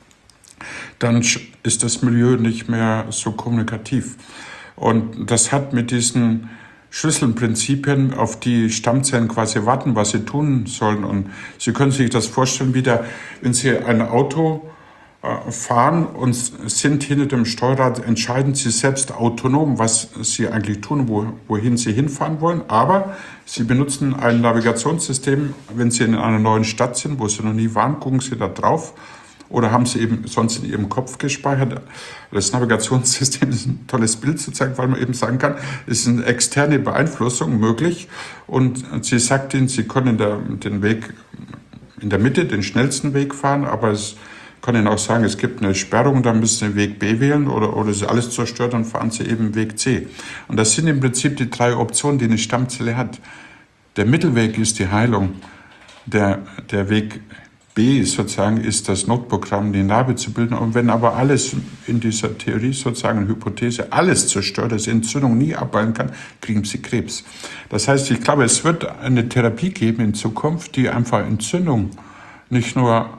Dann ist das Milieu nicht mehr so kommunikativ. Und das hat mit diesen Schlüsselprinzipien, auf die Stammzellen quasi warten, was sie tun sollen. Und Sie können sich das vorstellen, wenn Sie ein Auto fahren und sind hinter dem Steuerrad, entscheiden Sie selbst autonom, was Sie eigentlich tun, wohin Sie hinfahren wollen. Aber Sie benutzen ein Navigationssystem, wenn Sie in einer neuen Stadt sind, wo Sie noch nie waren, gucken Sie da drauf. Oder haben Sie eben sonst in Ihrem Kopf gespeichert? Das Navigationssystem ist ein tolles Bild zu zeigen, weil man eben sagen kann, es ist eine externe Beeinflussung möglich. Und sie sagt Ihnen, Sie können den Weg in der Mitte, den schnellsten Weg fahren, aber es kann Ihnen auch sagen, es gibt eine Sperrung, dann müssen Sie Weg B wählen oder es ist alles zerstört, dann fahren Sie eben Weg C. Und das sind im Prinzip die 3 Optionen, die eine Stammzelle hat. Der Mittelweg ist die Heilung. Der Weg B sozusagen ist das Notprogramm, die Narbe zu bilden. Und wenn aber alles in dieser Theorie sozusagen, Hypothese, alles zerstört, dass Entzündung nie abheilen kann, kriegen Sie Krebs. Das heißt, ich glaube, es wird eine Therapie geben in Zukunft, die einfach Entzündung nicht nur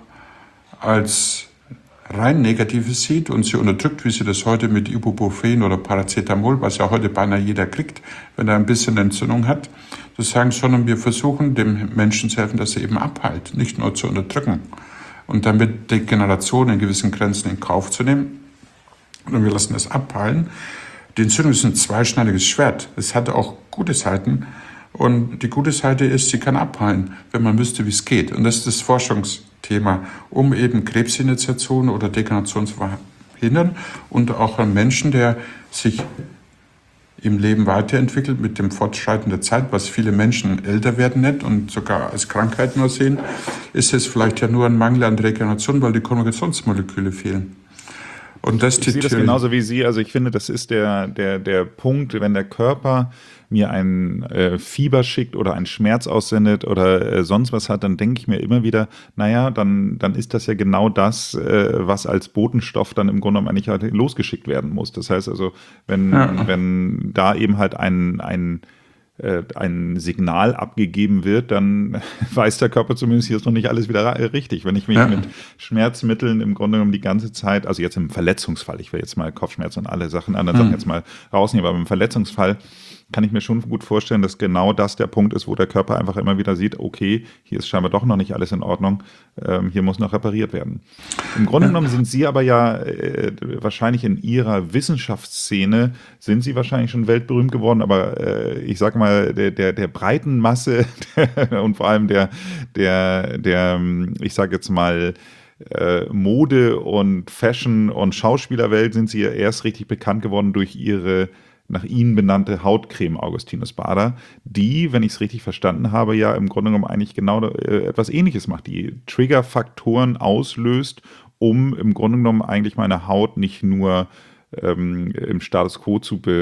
als rein Negatives sieht und sie unterdrückt, wie sie das heute mit Ibuprofen oder Paracetamol, was ja heute beinahe jeder kriegt, wenn er ein bisschen Entzündung hat, zu sagen, sondern wir versuchen, dem Menschen zu helfen, dass er eben abheilt, nicht nur zu unterdrücken und damit Degeneration in gewissen Grenzen in Kauf zu nehmen. Und wir lassen das abheilen. Die Entzündung ist ein zweischneidiges Schwert. Es hat auch gute Seiten. Und die gute Seite ist, sie kann abheilen, wenn man wüsste, wie es geht. Und das ist das Forschungsthema, um eben Krebsinitiation oder Degeneration zu verhindern und auch einen Menschen, der sich im Leben weiterentwickelt mit dem Fortschreiten der Zeit, was viele Menschen älter werden nicht und sogar als Krankheit nur sehen, ist es vielleicht ja nur ein Mangel an Regeneration, weil die Kommunikationsmoleküle fehlen. Und das ich sehe das genauso wie Sie. Also ich finde, das ist der Punkt, wenn der Körper mir ein Fieber schickt oder einen Schmerz aussendet oder sonst was hat, dann denke ich mir immer wieder, naja, dann ist das ja genau das, was als Botenstoff dann im Grunde genommen eigentlich halt losgeschickt werden muss. Das heißt also, wenn da eben halt ein Signal abgegeben wird, dann weiß der Körper zumindest, hier ist noch nicht alles wieder richtig. Wenn ich mich mit Schmerzmitteln im Grunde genommen die ganze Zeit, also jetzt im Verletzungsfall, ich will jetzt mal Kopfschmerzen und alle anderen Sachen jetzt mal rausnehmen, aber im Verletzungsfall kann ich mir schon gut vorstellen, dass genau das der Punkt ist, wo der Körper einfach immer wieder sieht, okay, hier ist scheinbar doch noch nicht alles in Ordnung, hier muss noch repariert werden. Im Grunde genommen sind Sie aber ja wahrscheinlich in Ihrer Wissenschaftsszene, sind Sie wahrscheinlich schon weltberühmt geworden, aber ich sage mal, der breiten Masse und vor allem der ich sage jetzt mal, Mode und Fashion und Schauspielerwelt sind Sie ja erst richtig bekannt geworden durch Ihre nach Ihnen benannte Hautcreme Augustinus Bader, die, wenn ich es richtig verstanden habe, ja im Grunde genommen eigentlich genau etwas Ähnliches macht, die Triggerfaktoren auslöst, um im Grunde genommen eigentlich meine Haut nicht nur im Status quo zu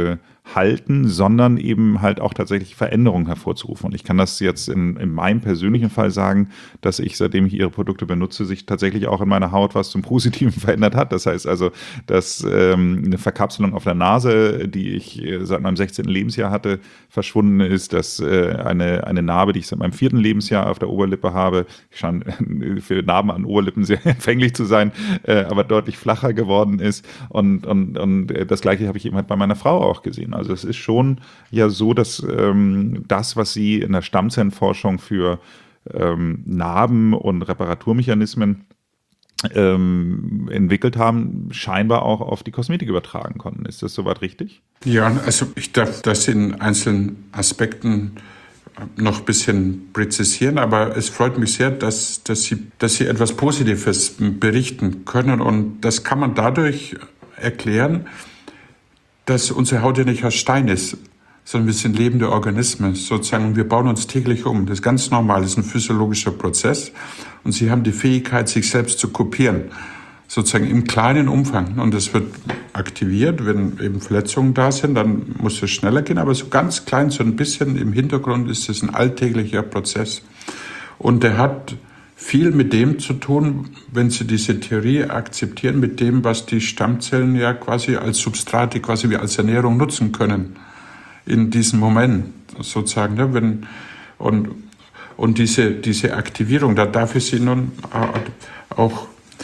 halten, sondern eben halt auch tatsächlich Veränderungen hervorzurufen. Und ich kann das jetzt in meinem persönlichen Fall sagen, dass ich, seitdem ich ihre Produkte benutze, sich tatsächlich auch in meiner Haut was zum Positiven verändert hat. Das heißt also, dass eine Verkapselung auf der Nase, die ich seit meinem 16. Lebensjahr hatte, verschwunden ist, dass eine Narbe, die ich seit meinem 4. Lebensjahr auf der Oberlippe habe, scheint für Narben an Oberlippen sehr empfänglich zu sein, aber deutlich flacher geworden ist. Und das Gleiche habe ich eben halt bei meiner Frau auch gesehen. Also es ist schon ja so, dass das, was sie in der Stammzellenforschung für Narben und Reparaturmechanismen entwickelt haben, scheinbar auch auf die Kosmetik übertragen konnten. Ist das soweit richtig? Ja, also ich darf das in einzelnen Aspekten noch ein bisschen präzisieren, aber es freut mich sehr, dass Sie etwas Positives berichten können, und das kann man dadurch erklären, dass unsere Haut ja nicht aus Stein ist, sondern wir sind lebende Organismen sozusagen, und wir bauen uns täglich um. Das ist ganz normal, das ist ein physiologischer Prozess, und Sie haben die Fähigkeit, sich selbst zu kopieren, sozusagen im kleinen Umfang, und das wird aktiviert, wenn eben Verletzungen da sind, dann muss es schneller gehen, aber so ganz klein, so ein bisschen im Hintergrund ist es ein alltäglicher Prozess, und der hat viel mit dem zu tun, wenn Sie diese Theorie akzeptieren, mit dem, was die Stammzellen ja quasi als Substrate, quasi wie als Ernährung nutzen können in diesem Moment sozusagen. Ne? Und diese Aktivierung, da darf ich Sie nun auch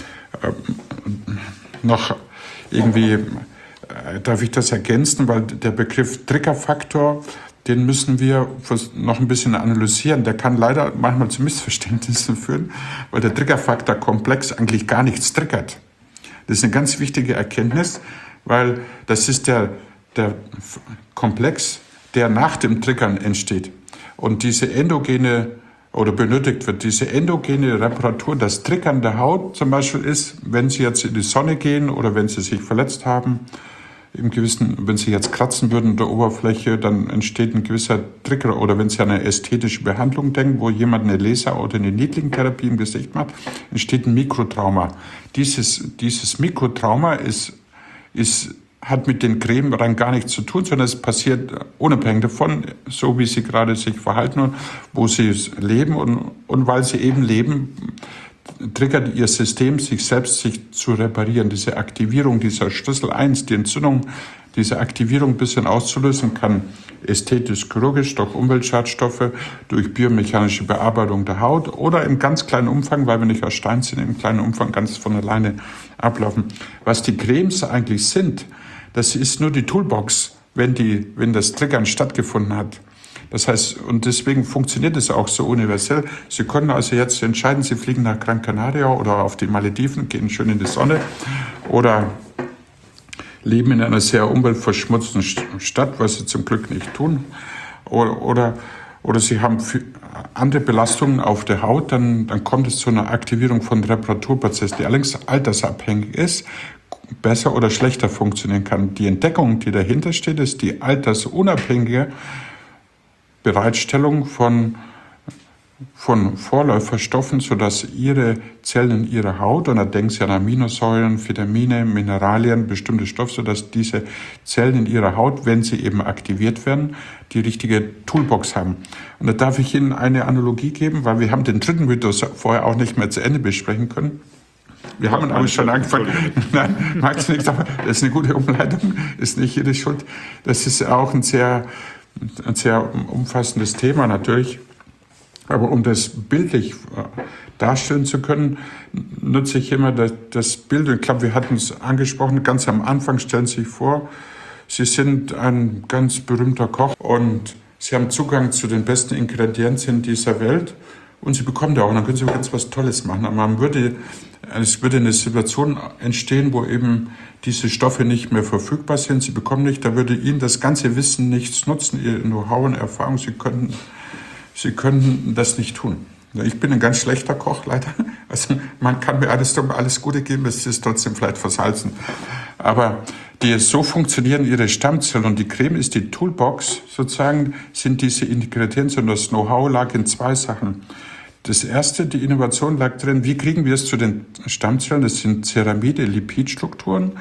noch irgendwie, darf ich das ergänzen, weil der Begriff Triggerfaktor, den müssen wir noch ein bisschen analysieren. Der kann leider manchmal zu Missverständnissen führen, weil der Triggerfaktor-Komplex eigentlich gar nichts triggert. Das ist eine ganz wichtige Erkenntnis, weil das ist der Komplex, der nach dem Triggern entsteht. Und diese endogene oder benötigt wird, diese endogene Reparatur, das Triggern der Haut zum Beispiel ist, wenn Sie jetzt in die Sonne gehen oder wenn Sie sich verletzt haben, wenn Sie jetzt kratzen würden an der Oberfläche, dann entsteht ein gewisser Trigger. Oder wenn Sie an eine ästhetische Behandlung denken, wo jemand eine Laser- oder eine Needling-Therapie im Gesicht macht, entsteht ein Mikrotrauma. Dieses Mikrotrauma hat mit den Cremen rein gar nichts zu tun, sondern es passiert unabhängig davon, so wie Sie gerade sich verhalten und wo Sie leben. Und weil Sie eben leben, triggert Ihr System, sich zu reparieren. Diese Aktivierung, dieser Schlüssel 1, die Entzündung, diese Aktivierung ein bisschen auszulösen, kann ästhetisch-chirurgisch durch Umweltschadstoffe, durch biomechanische Bearbeitung der Haut oder im ganz kleinen Umfang, weil wir nicht aus Stein sind, im kleinen Umfang ganz von alleine ablaufen. Was die Cremes eigentlich sind, das ist nur die Toolbox, wenn das Triggern stattgefunden hat. Das heißt, und deswegen funktioniert es auch so universell. Sie können also jetzt entscheiden, Sie fliegen nach Gran Canaria oder auf die Malediven, gehen schön in die Sonne oder leben in einer sehr umweltverschmutzten Stadt, was Sie zum Glück nicht tun. Oder Sie haben andere Belastungen auf der Haut, dann kommt es zu einer Aktivierung von Reparaturprozessen, die allerdings altersabhängig ist, besser oder schlechter funktionieren kann. Die Entdeckung, die dahinter steht, ist die altersunabhängige Bereitstellung von Vorläuferstoffen, sodass Ihre Zellen in Ihrer Haut, und da denken Sie an Aminosäuren, Vitamine, Mineralien, bestimmte Stoffe, sodass diese Zellen in Ihrer Haut, wenn sie eben aktiviert werden, die richtige Toolbox haben. Und da darf ich Ihnen eine Analogie geben, weil wir haben den dritten Mythos vorher auch nicht mehr zu Ende besprechen können. Wir haben aber schon angefangen. Nein, magst du nicht, aber das ist eine gute Umleitung, ist nicht Ihre Schuld. Das ist auch ein sehr umfassendes Thema natürlich. Aber um das bildlich darstellen zu können, nutze ich immer das Bild. Ich glaube, wir hatten es angesprochen, ganz am Anfang. Stellen Sie sich vor, Sie sind ein ganz berühmter Koch und Sie haben Zugang zu den besten Ingredienzien dieser Welt und Sie bekommen da auch, dann können Sie ganz was Tolles machen. Aber es würde eine Situation entstehen, wo eben diese Stoffe nicht mehr verfügbar sind. Sie bekommen nicht, da würde Ihnen das ganze Wissen nichts nutzen, Ihr Know-how und Erfahrung. Sie könnten das nicht tun. Ich bin ein ganz schlechter Koch, leider. Also man kann mir alles Gute geben, es ist trotzdem vielleicht versalzen. Aber so funktionieren Ihre Stammzellen und die Creme ist die Toolbox, sozusagen, sind diese Ingredienzien und das Know-how lag in zwei Sachen. Das erste, die Innovation lag drin, wie kriegen wir es zu den Stammzellen? Das sind Ceramide, Lipidstrukturen,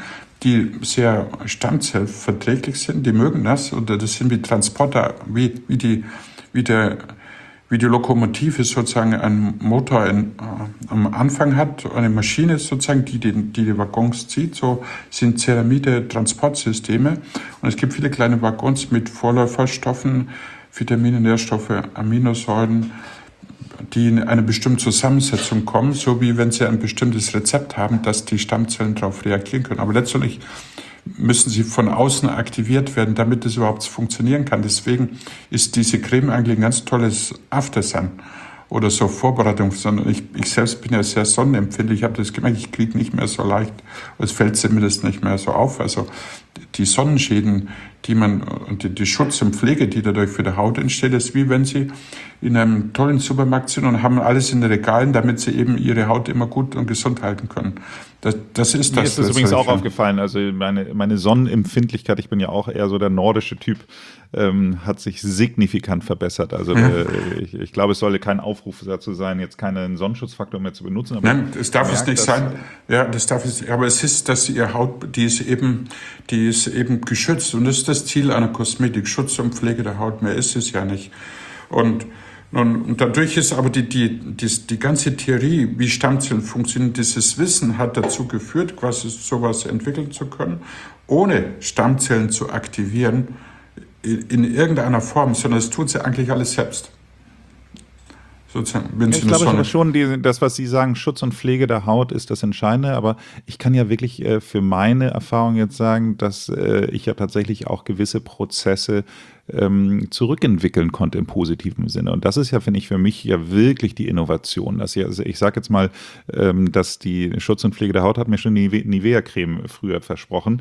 die sehr stammzellverträglich sind, die mögen das, oder das sind wie Transporter, wie die Lokomotive sozusagen einen Motor am Anfang hat, eine Maschine sozusagen, die Waggons zieht, so sind Ceramide Transportsysteme. Und es gibt viele kleine Waggons mit Vorläuferstoffen, Vitamine, Nährstoffe, Aminosäuren, die in eine bestimmte Zusammensetzung kommen, so wie wenn sie ein bestimmtes Rezept haben, dass die Stammzellen darauf reagieren können. Aber letztendlich müssen sie von außen aktiviert werden, damit es überhaupt funktionieren kann. Deswegen ist diese Creme eigentlich ein ganz tolles Aftersun oder so Vorbereitung. Sondern ich selbst bin ja sehr sonnenempfindlich. Ich habe das gemerkt, ich kriege nicht mehr so leicht, es fällt zumindest nicht mehr so auf. Also die Sonnenschäden, und die Schutz und Pflege, die dadurch für die Haut entsteht, ist wie wenn Sie in einem tollen Supermarkt sind und haben alles in den Regalen, damit Sie eben Ihre Haut immer gut und gesund halten können. Das ist das. Mir ist das übrigens auch aufgefallen. Also meine Sonnenempfindlichkeit, ich bin ja auch eher so der nordische Typ, hat sich signifikant verbessert. Also ich glaube, es sollte kein Aufruf dazu sein, jetzt keinen Sonnenschutzfaktor mehr zu benutzen. Aber nein, das darf es nicht sein. Ja, das darf es. Aber es ist, dass Ihre Haut, die ist eben geschützt. Und das ist das Ziel einer Kosmetik, Schutz und Pflege der Haut. Mehr ist es ja nicht. Und dadurch ist aber die ganze Theorie, wie Stammzellen funktionieren, dieses Wissen hat dazu geführt, quasi sowas entwickeln zu können, ohne Stammzellen zu aktivieren in irgendeiner Form, sondern es tut sie eigentlich alles selbst. Ich glaube aber schon, das, was Sie sagen, Schutz und Pflege der Haut ist das Entscheidende, aber ich kann ja wirklich für meine Erfahrung jetzt sagen, dass ich ja tatsächlich auch gewisse Prozesse zurückentwickeln konnte im positiven Sinne. Und das ist ja, finde ich, für mich ja wirklich die Innovation. Ich sage jetzt mal, dass die Schutz und Pflege der Haut hat mir schon Nivea-Creme früher versprochen,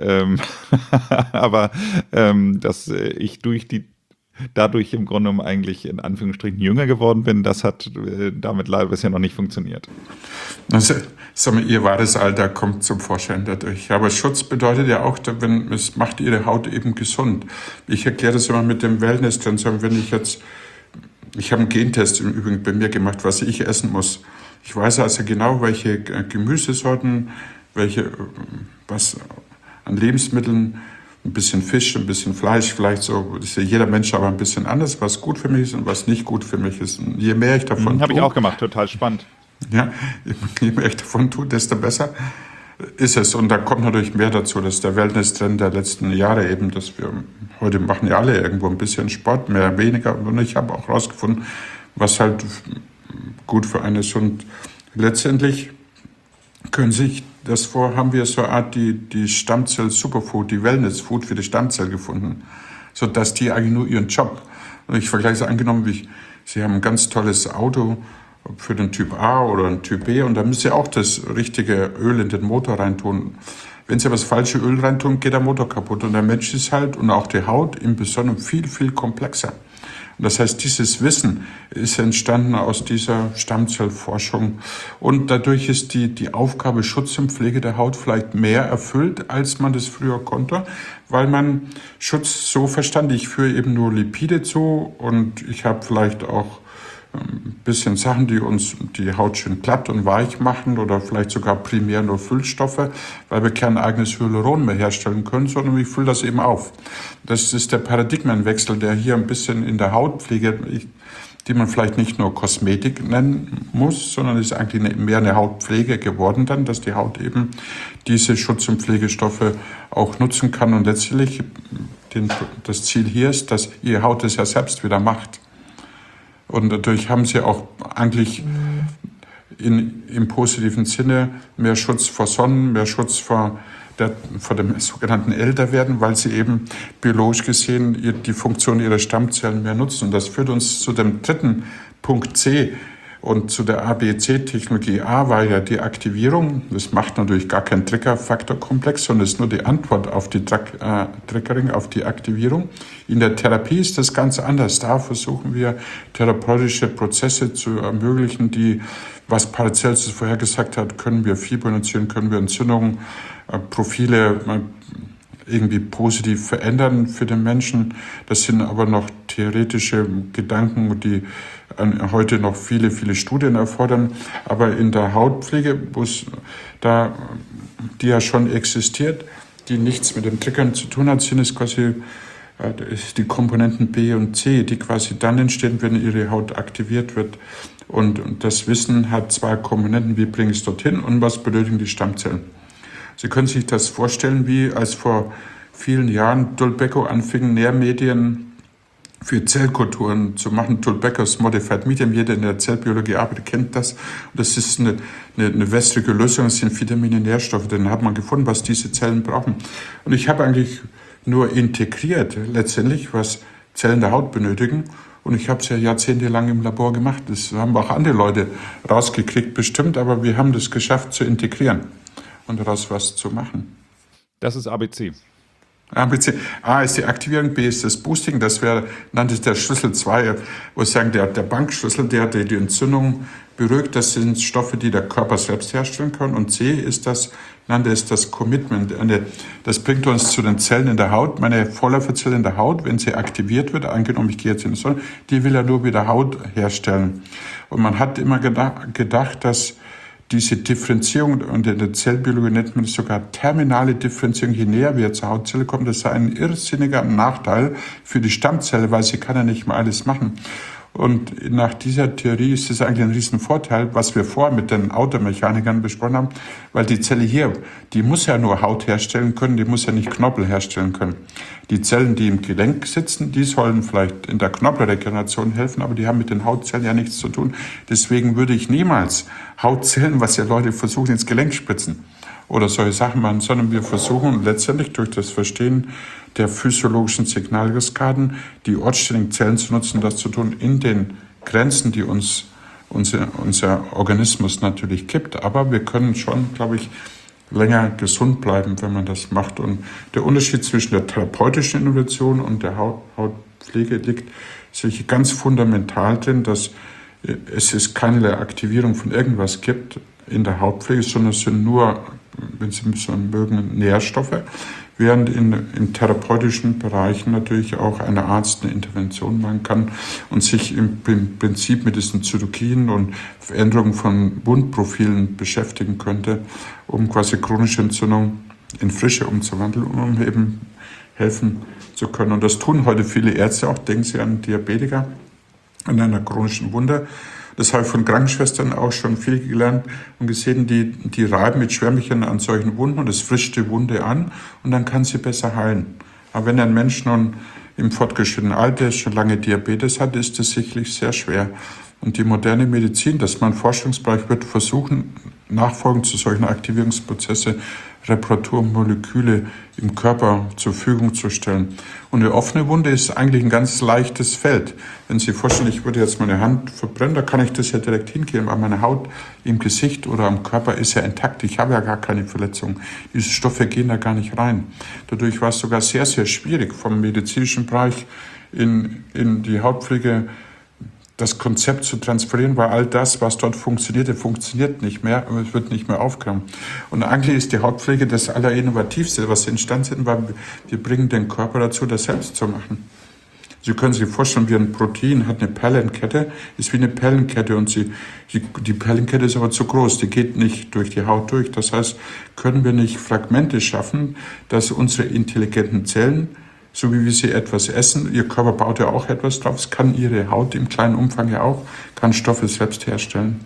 aber dass ich dadurch im Grunde genommen eigentlich in Anführungsstrichen jünger geworden bin, das hat damit leider bisher noch nicht funktioniert. Also, Ihr wahres Alter kommt zum Vorschein dadurch. Aber Schutz bedeutet ja auch, es macht Ihre Haut eben gesund. Ich erkläre das immer mit dem Wellness-Trend. Wenn ich habe einen Gentest im Übrigen bei mir gemacht, was ich essen muss. Ich weiß also genau, welche Gemüsesorten, was an Lebensmitteln, ein bisschen Fisch, ein bisschen Fleisch, vielleicht so, das ist ja jeder Mensch aber ein bisschen anders, was gut für mich ist und was nicht gut für mich ist. Und je mehr ich davon tue... Habe ich auch gemacht, total spannend. Ja, je mehr ich davon tue, desto besser ist es. Und da kommt natürlich mehr dazu, dass der Wellness-Trend der letzten Jahre eben, dass heute machen ja alle irgendwo ein bisschen Sport, mehr, weniger. Und ich habe auch rausgefunden, was halt gut für einen ist. Und letztendlich haben wir so eine Art die Stammzell-Superfood, die Wellness-Food für die Stammzell gefunden, sodass die eigentlich nur ihren Job, und ich vergleiche es angenommen, Sie haben ein ganz tolles Auto für den Typ A oder den Typ B und da müssen Sie auch das richtige Öl in den Motor reintun. Wenn Sie aber das falsche Öl reintun, geht der Motor kaputt und der Mensch ist halt und auch die Haut im Besonderen viel, viel komplexer. Das heißt, dieses Wissen ist entstanden aus dieser Stammzellforschung und dadurch ist die Aufgabe Schutz und Pflege der Haut vielleicht mehr erfüllt, als man das früher konnte, weil man Schutz so verstand, ich führe eben nur Lipide zu und ich habe vielleicht auch ein bisschen Sachen, die uns die Haut schön glatt und weich machen oder vielleicht sogar primär nur Füllstoffe, weil wir kein eigenes Hyaluron mehr herstellen können, sondern ich fülle das eben auf. Das ist der Paradigmenwechsel, der hier ein bisschen in der Hautpflege, die man vielleicht nicht nur Kosmetik nennen muss, sondern ist eigentlich mehr eine Hautpflege geworden dann, dass die Haut eben diese Schutz- und Pflegestoffe auch nutzen kann und letztlich das Ziel hier ist, dass Ihre Haut es ja selbst wieder macht. Und dadurch haben sie auch eigentlich im positiven Sinne mehr Schutz vor Sonnen, mehr Schutz vor dem sogenannten Älterwerden, weil sie eben biologisch gesehen die Funktion ihrer Stammzellen mehr nutzen. Und das führt uns zu dem dritten Punkt C und zu der ABC-Technologie. A war ja die Aktivierung. Das macht natürlich gar keinen Triggerfaktorkomplex, sondern ist nur die Antwort auf die Triggering, auf die Aktivierung. In der Therapie ist das ganz anders. Da versuchen wir, therapeutische Prozesse zu ermöglichen, die, was Paracelsus vorher gesagt hat, können wir Fieber induzieren, können wir Entzündungen, Profile irgendwie positiv verändern für den Menschen. Das sind aber noch theoretische Gedanken, die heute noch viele, viele Studien erfordern. Aber in der Hautpflege, die ja schon existiert, die nichts mit dem Triggern zu tun hat, sind es quasi die Komponenten B und C, die quasi dann entstehen, wenn Ihre Haut aktiviert wird. Und das Wissen hat zwei Komponenten, wie bringe ich es dorthin und was benötigen die Stammzellen. Sie können sich das vorstellen, wie als vor vielen Jahren Dulbecco anfing, Nährmedien für Zellkulturen zu machen. Dulbeccos Modified Medium, jeder in der Zellbiologie arbeitet, kennt das. Und das ist eine wässrige Lösung, das sind Vitamine, Nährstoffe. Dann hat man gefunden, was diese Zellen brauchen. Und ich habe eigentlich nur integriert letztendlich, was Zellen der Haut benötigen. Und ich habe es ja jahrzehntelang im Labor gemacht. Das haben auch andere Leute rausgekriegt, bestimmt, aber wir haben das geschafft zu integrieren und daraus was zu machen. Das ist ABC. ABC. A ist die Aktivierung, B ist das Boosting, das nannte der Schlüssel 2, wo ich sagen, der Bankschlüssel, der die Entzündung beruhigt, das sind Stoffe, die der Körper selbst herstellen kann. Und C ist nannte es das Commitment. Das bringt uns zu den Zellen in der Haut. Meine Vorläuferzelle in der Haut, wenn sie aktiviert wird, angenommen, ich gehe jetzt in die Sonne, die will ja nur wieder Haut herstellen. Und man hat immer gedacht, dass diese Differenzierung, und in der Zellbiologie nennt man es sogar terminale Differenzierung, je näher wir zur Hautzelle kommen, das sei ein irrsinniger Nachteil für die Stammzelle, weil sie kann ja nicht mehr alles machen. Und nach dieser Theorie ist es eigentlich ein Riesenvorteil, was wir vorher mit den Automechanikern besprochen haben, weil die Zelle hier, die muss ja nur Haut herstellen können, die muss ja nicht Knorpel herstellen können. Die Zellen, die im Gelenk sitzen, die sollen vielleicht in der Knorpelregeneration helfen, aber die haben mit den Hautzellen ja nichts zu tun. Deswegen würde ich niemals Hautzellen, was ja Leute versuchen, ins Gelenk spritzen oder solche Sachen machen, sondern wir versuchen letztendlich durch das Verstehen der physiologischen Signalkaskaden die ortsständigen Zellen zu nutzen, das zu tun in den Grenzen, die uns unser Organismus natürlich gibt. Aber wir können schon, glaube ich, länger gesund bleiben, wenn man das macht. Und der Unterschied zwischen der therapeutischen Innovation und der Hautpflege liegt sicher ganz fundamental drin, dass es keine Aktivierung von irgendwas gibt in der Hautpflege, sondern es sind nur, wenn Sie so mögen, Nährstoffe, während im therapeutischen Bereich natürlich auch ein Arzt eine Intervention machen kann und sich im Prinzip mit diesen Zytokinen und Veränderungen von Wundprofilen beschäftigen könnte, um quasi chronische Entzündung in Frische umzuwandeln, um eben helfen zu können. Und das tun heute viele Ärzte auch. Denken Sie an Diabetiker, an einer chronischen Wunde. Das habe ich von Krankenschwestern auch schon viel gelernt und gesehen, die reiben mit Schwämmchen an solchen Wunden und es frischt die Wunde an und dann kann sie besser heilen. Aber wenn ein Mensch nun im fortgeschrittenen Alter schon lange Diabetes hat, ist das sicherlich sehr schwer. Und die moderne Medizin, das ist mein Forschungsbereich, wird versuchen, nachfolgend zu solchen Aktivierungsprozesse Reparaturmoleküle im Körper zur Verfügung zu stellen. Und eine offene Wunde ist eigentlich ein ganz leichtes Feld. Wenn Sie sich vorstellen, ich würde jetzt meine Hand verbrennen, da kann ich das ja direkt hingeben, aber meine Haut im Gesicht oder am Körper ist ja intakt. Ich habe ja gar keine Verletzung. Diese Stoffe gehen da gar nicht rein. Dadurch war es sogar sehr, sehr schwierig, vom medizinischen Bereich in die Hautpflege das Konzept zu transferieren, weil all das, was dort funktionierte, funktioniert nicht mehr, aber es wird nicht mehr aufgenommen. Und eigentlich ist die Hautpflege das Allerinnovativste, was entstanden ist, weil wir bringen den Körper dazu, das selbst zu machen. Sie können sich vorstellen, wie ein Protein hat eine Perlenkette, ist wie eine Perlenkette und die Perlenkette ist aber zu groß, die geht nicht durch die Haut durch. Das heißt, können wir nicht Fragmente schaffen, dass unsere intelligenten Zellen, so wie wir sie etwas essen, ihr Körper baut ja auch etwas drauf, es kann ihre Haut im kleinen Umfang ja auch, kann Stoffe selbst herstellen.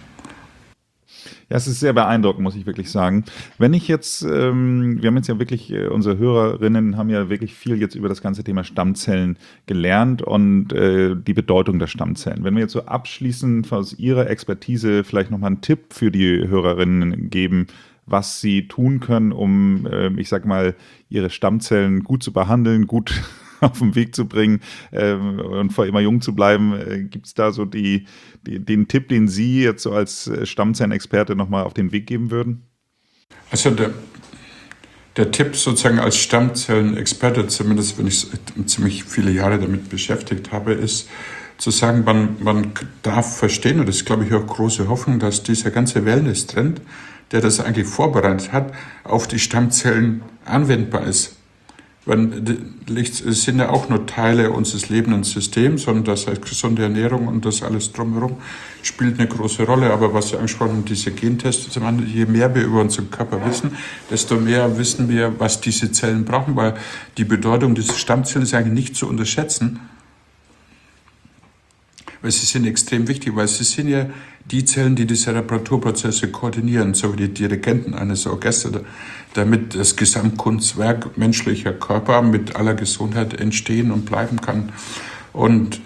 Ja, es ist sehr beeindruckend, muss ich wirklich sagen. Wenn ich jetzt, wir haben jetzt ja wirklich, unsere Hörerinnen haben ja wirklich viel jetzt über das ganze Thema Stammzellen gelernt und die Bedeutung der Stammzellen. Wenn wir jetzt so abschließend aus Ihrer Expertise vielleicht nochmal einen Tipp für die Hörerinnen geben, was sie tun können, um, ich sag mal, ihre Stammzellen gut zu behandeln, gut auf den Weg zu bringen und vor immer jung zu bleiben. Gibt es da so den Tipp, den Sie jetzt so als Stammzellenexperte nochmal auf den Weg geben würden? Also der Tipp sozusagen als Stammzellenexperte, zumindest wenn ich ziemlich viele Jahre damit beschäftigt habe, ist zu sagen, man darf verstehen, und das ist, glaube ich, auch große Hoffnung, dass dieser ganze Wellness-Trend, der das eigentlich vorbereitet hat, auf die Stammzellen anwendbar ist. Es sind ja auch nur Teile unseres lebenden Systems und das heißt gesunde Ernährung und das alles drumherum spielt eine große Rolle. Aber was Sie angesprochen haben, diese Gentests, je mehr wir über unseren Körper wissen, desto mehr wissen wir, was diese Zellen brauchen, weil die Bedeutung dieser Stammzellen ist eigentlich nicht zu unterschätzen. Weil sie sind extrem wichtig, weil sie sind ja die Zellen, die diese Reparaturprozesse koordinieren, so wie die Dirigenten eines Orchesters, damit das Gesamtkunstwerk menschlicher Körper mit aller Gesundheit entstehen und bleiben kann. Und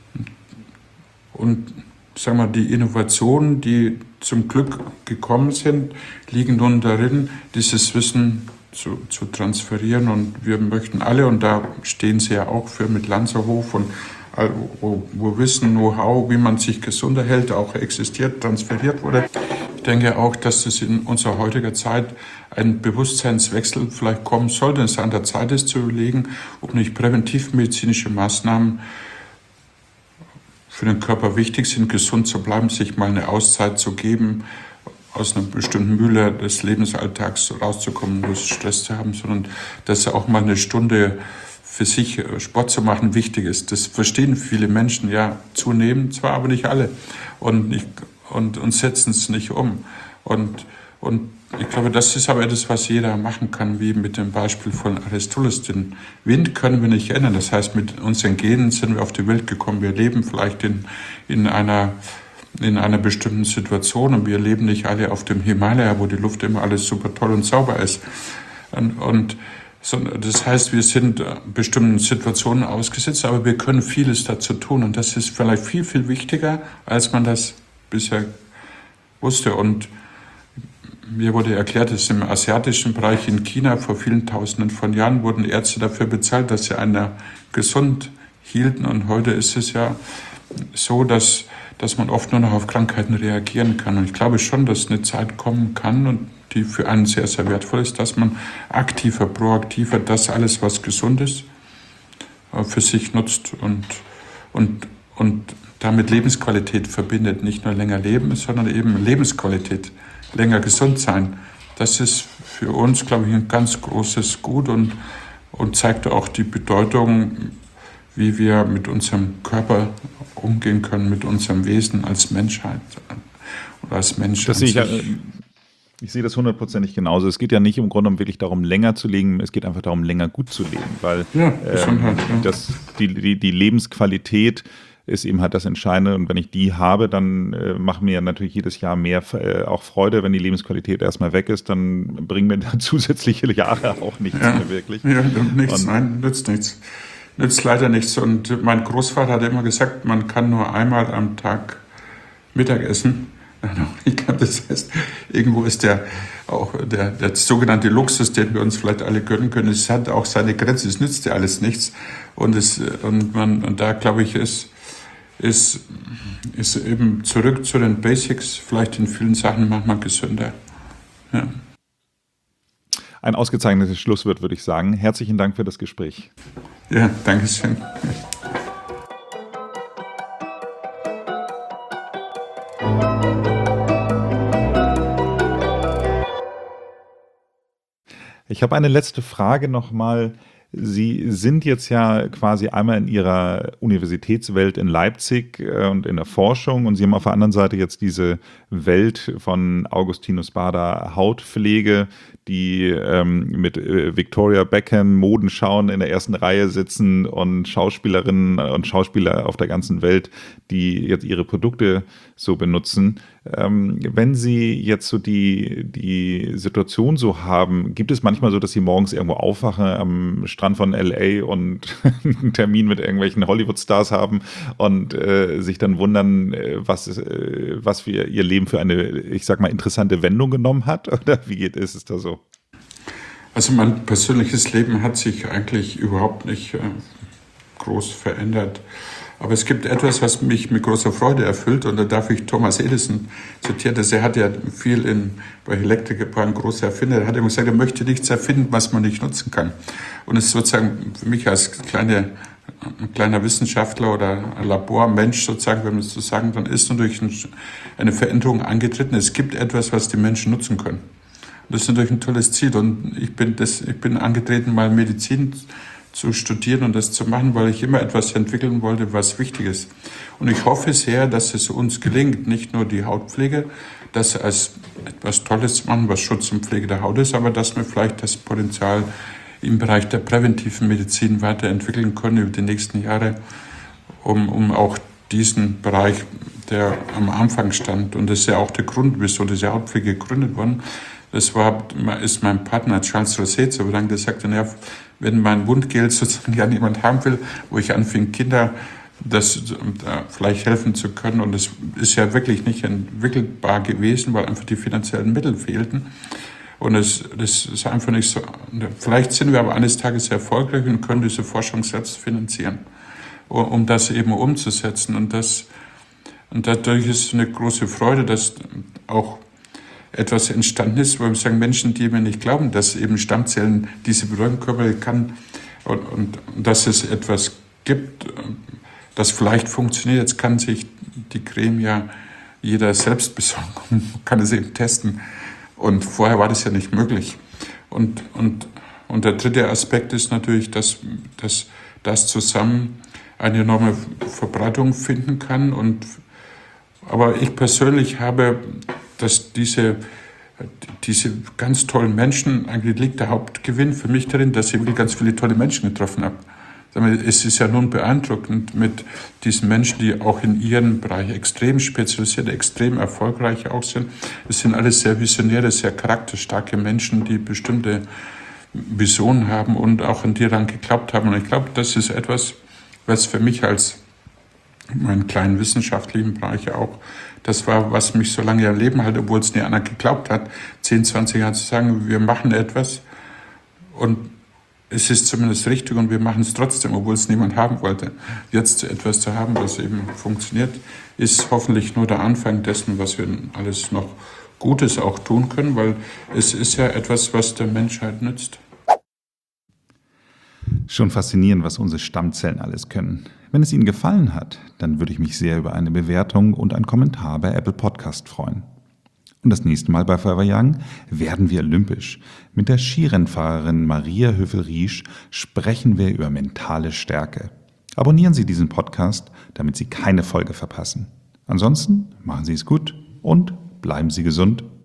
sagen wir, die Innovationen, die zum Glück gekommen sind, liegen nun darin, dieses Wissen zu transferieren. Und wir möchten alle, und da stehen Sie ja auch für mit Lanzerhof und wo Wissen, Know-how, wie man sich gesund hält, auch existiert, transferiert wurde. Ich denke auch, dass das in unserer heutiger Zeit ein Bewusstseinswechsel vielleicht kommen sollte, es an der Zeit ist zu überlegen, ob nicht präventivmedizinische Maßnahmen für den Körper wichtig sind, gesund zu bleiben, sich mal eine Auszeit zu geben, aus einer bestimmten Mühle des Lebensalltags rauszukommen, durch Stress zu haben, sondern dass auch mal eine Stunde für sich Sport zu machen wichtig ist. Das verstehen viele Menschen ja zunehmend, zwar aber nicht alle und setzen es nicht um. Und ich glaube, das ist aber etwas, was jeder machen kann, wie mit dem Beispiel von Aristoteles. Den Wind können wir nicht ändern. Das heißt, mit unseren Genen sind wir auf die Welt gekommen. Wir leben vielleicht in einer bestimmten Situation und wir leben nicht alle auf dem Himalaya, wo die Luft immer alles super toll und sauber ist. Das heißt, wir sind bestimmten Situationen ausgesetzt, aber wir können vieles dazu tun. Und das ist vielleicht viel, viel wichtiger, als man das bisher wusste. Und mir wurde erklärt, dass im asiatischen Bereich in China vor vielen Tausenden von Jahren wurden Ärzte dafür bezahlt, dass sie einen gesund hielten. Und heute ist es ja so, dass man oft nur noch auf Krankheiten reagieren kann. Und ich glaube schon, dass eine Zeit kommen kann und die für einen sehr, sehr wertvoll ist, dass man aktiver, proaktiver das alles, was gesund ist, für sich nutzt und damit Lebensqualität verbindet. Nicht nur länger leben, sondern eben Lebensqualität, länger gesund sein. Das ist für uns, glaube ich, ein ganz großes Gut und zeigt auch die Bedeutung, wie wir mit unserem Körper umgehen können, mit unserem Wesen als Menschheit oder als Mensch. Das sehe ich sehe das 100% genauso. Es geht ja nicht im Grunde genommen wirklich darum, länger zu leben, es geht einfach darum, länger gut zu leben, weil die Lebensqualität ist eben halt das Entscheidende und wenn ich die habe, dann macht mir natürlich jedes Jahr mehr auch Freude. Wenn die Lebensqualität erstmal weg ist, dann bringen mir zusätzliche Jahre auch nichts mehr wirklich. Ja, nützt nichts. Nützt leider nichts. Und mein Großvater hat immer gesagt, man kann nur einmal am Tag Mittag essen. Das heißt, irgendwo ist der sogenannte Luxus, den wir uns vielleicht alle gönnen können, es hat auch seine Grenze, es nützt ja alles nichts. Und da glaube ich, ist eben zurück zu den Basics, vielleicht in vielen Sachen manchmal gesünder. Ja. Ein ausgezeichnetes Schlusswort, würde ich sagen. Herzlichen Dank für das Gespräch. Ja, danke schön. Ich habe eine letzte Frage nochmal. Sie sind jetzt ja quasi einmal in Ihrer Universitätswelt in Leipzig und in der Forschung und Sie haben auf der anderen Seite jetzt diese Welt von Augustinus Bader Hautpflege, die mit Victoria Beckham Modenschauen in der ersten Reihe sitzen und Schauspielerinnen und Schauspieler auf der ganzen Welt, die jetzt ihre Produkte so benutzen. Wenn Sie jetzt so die Situation so haben, gibt es manchmal so, dass Sie morgens irgendwo aufwachen am Strand von LA und einen Termin mit irgendwelchen Hollywood-Stars haben und sich dann wundern, was für ihr Leben für eine, ich sag mal, interessante Wendung genommen hat? Oder wie ist es da so? Also mein persönliches Leben hat sich eigentlich überhaupt nicht groß verändert. Aber es gibt etwas, was mich mit großer Freude erfüllt und da darf ich Thomas Edison zitieren, dass er hat ja viel bei Elektriker, ein großer Erfinder, er hat immer gesagt, er möchte nichts erfinden, was man nicht nutzen kann. Und es ist sozusagen für mich als kleiner Wissenschaftler oder Labormensch sozusagen, wenn man es so sagen, dann ist natürlich eine Veränderung angetreten. Es gibt etwas, was die Menschen nutzen können. das ist natürlich ein tolles Ziel. Und ich bin angetreten, mal Medizin zu studieren und das zu machen, weil ich immer etwas entwickeln wollte, was wichtig ist. Und ich hoffe sehr, dass es uns gelingt, nicht nur die Hautpflege, das als etwas Tolles zu machen, was Schutz und Pflege der Haut ist, aber dass wir vielleicht das Potenzial im Bereich der präventiven Medizin weiterentwickeln können über die nächsten Jahre, um auch diesen Bereich, der am Anfang stand, und das ist ja auch der Grund, wieso diese Hautpflege gegründet worden, ist mein Partner Charles Rosset so bedankt, der sagte, ja, wenn mein Wundgel sozusagen ja niemand haben will, wo ich anfing, Kinder das vielleicht helfen zu können, und es ist ja wirklich nicht entwickelbar gewesen, weil einfach die finanziellen Mittel fehlten. Und das ist einfach nicht so. Vielleicht sind wir aber eines Tages erfolgreich und können diese Forschung selbst finanzieren, um das eben umzusetzen. Und dadurch ist eine große Freude, dass auch etwas entstanden ist, wo wir sagen, Menschen, die mir nicht glauben, dass eben Stammzellen diese bedeutung körperlich kann und dass es etwas gibt, das vielleicht funktioniert. Jetzt kann sich die Creme ja jeder selbst besorgen, kann es eben testen. Und vorher war das ja nicht möglich. Und der dritte Aspekt ist natürlich, dass das zusammen eine enorme Verbreitung finden kann. Aber ich persönlich habe, dass diese ganz tollen Menschen, eigentlich liegt der Hauptgewinn für mich darin, dass ich wirklich ganz viele tolle Menschen getroffen habe. Es ist ja nun beeindruckend mit diesen Menschen, die auch in ihrem Bereich extrem spezialisiert, extrem erfolgreich auch sind. Es sind alles sehr visionäre, sehr charakterstarke Menschen, die bestimmte Visionen haben und auch an die dann geglaubt haben. Und ich glaube, das ist etwas, was für mich als meinen kleinen wissenschaftlichen Bereich auch, das war, was mich so lange am Leben hält, obwohl es nie einer geglaubt hat, 10, 20 Jahre zu sagen, wir machen etwas und es ist zumindest richtig und wir machen es trotzdem, obwohl es niemand haben wollte. Jetzt etwas zu haben, was eben funktioniert, ist hoffentlich nur der Anfang dessen, was wir alles noch Gutes auch tun können, weil es ist ja etwas, was der Menschheit nützt. Schon faszinierend, was unsere Stammzellen alles können. Wenn es Ihnen gefallen hat, dann würde ich mich sehr über eine Bewertung und einen Kommentar bei Apple Podcast freuen. Und das nächste Mal bei Forever Young werden wir olympisch. Mit der Skirennfahrerin Maria Höfel-Riesch sprechen wir über mentale Stärke. Abonnieren Sie diesen Podcast, damit Sie keine Folge verpassen. Ansonsten machen Sie es gut und bleiben Sie gesund.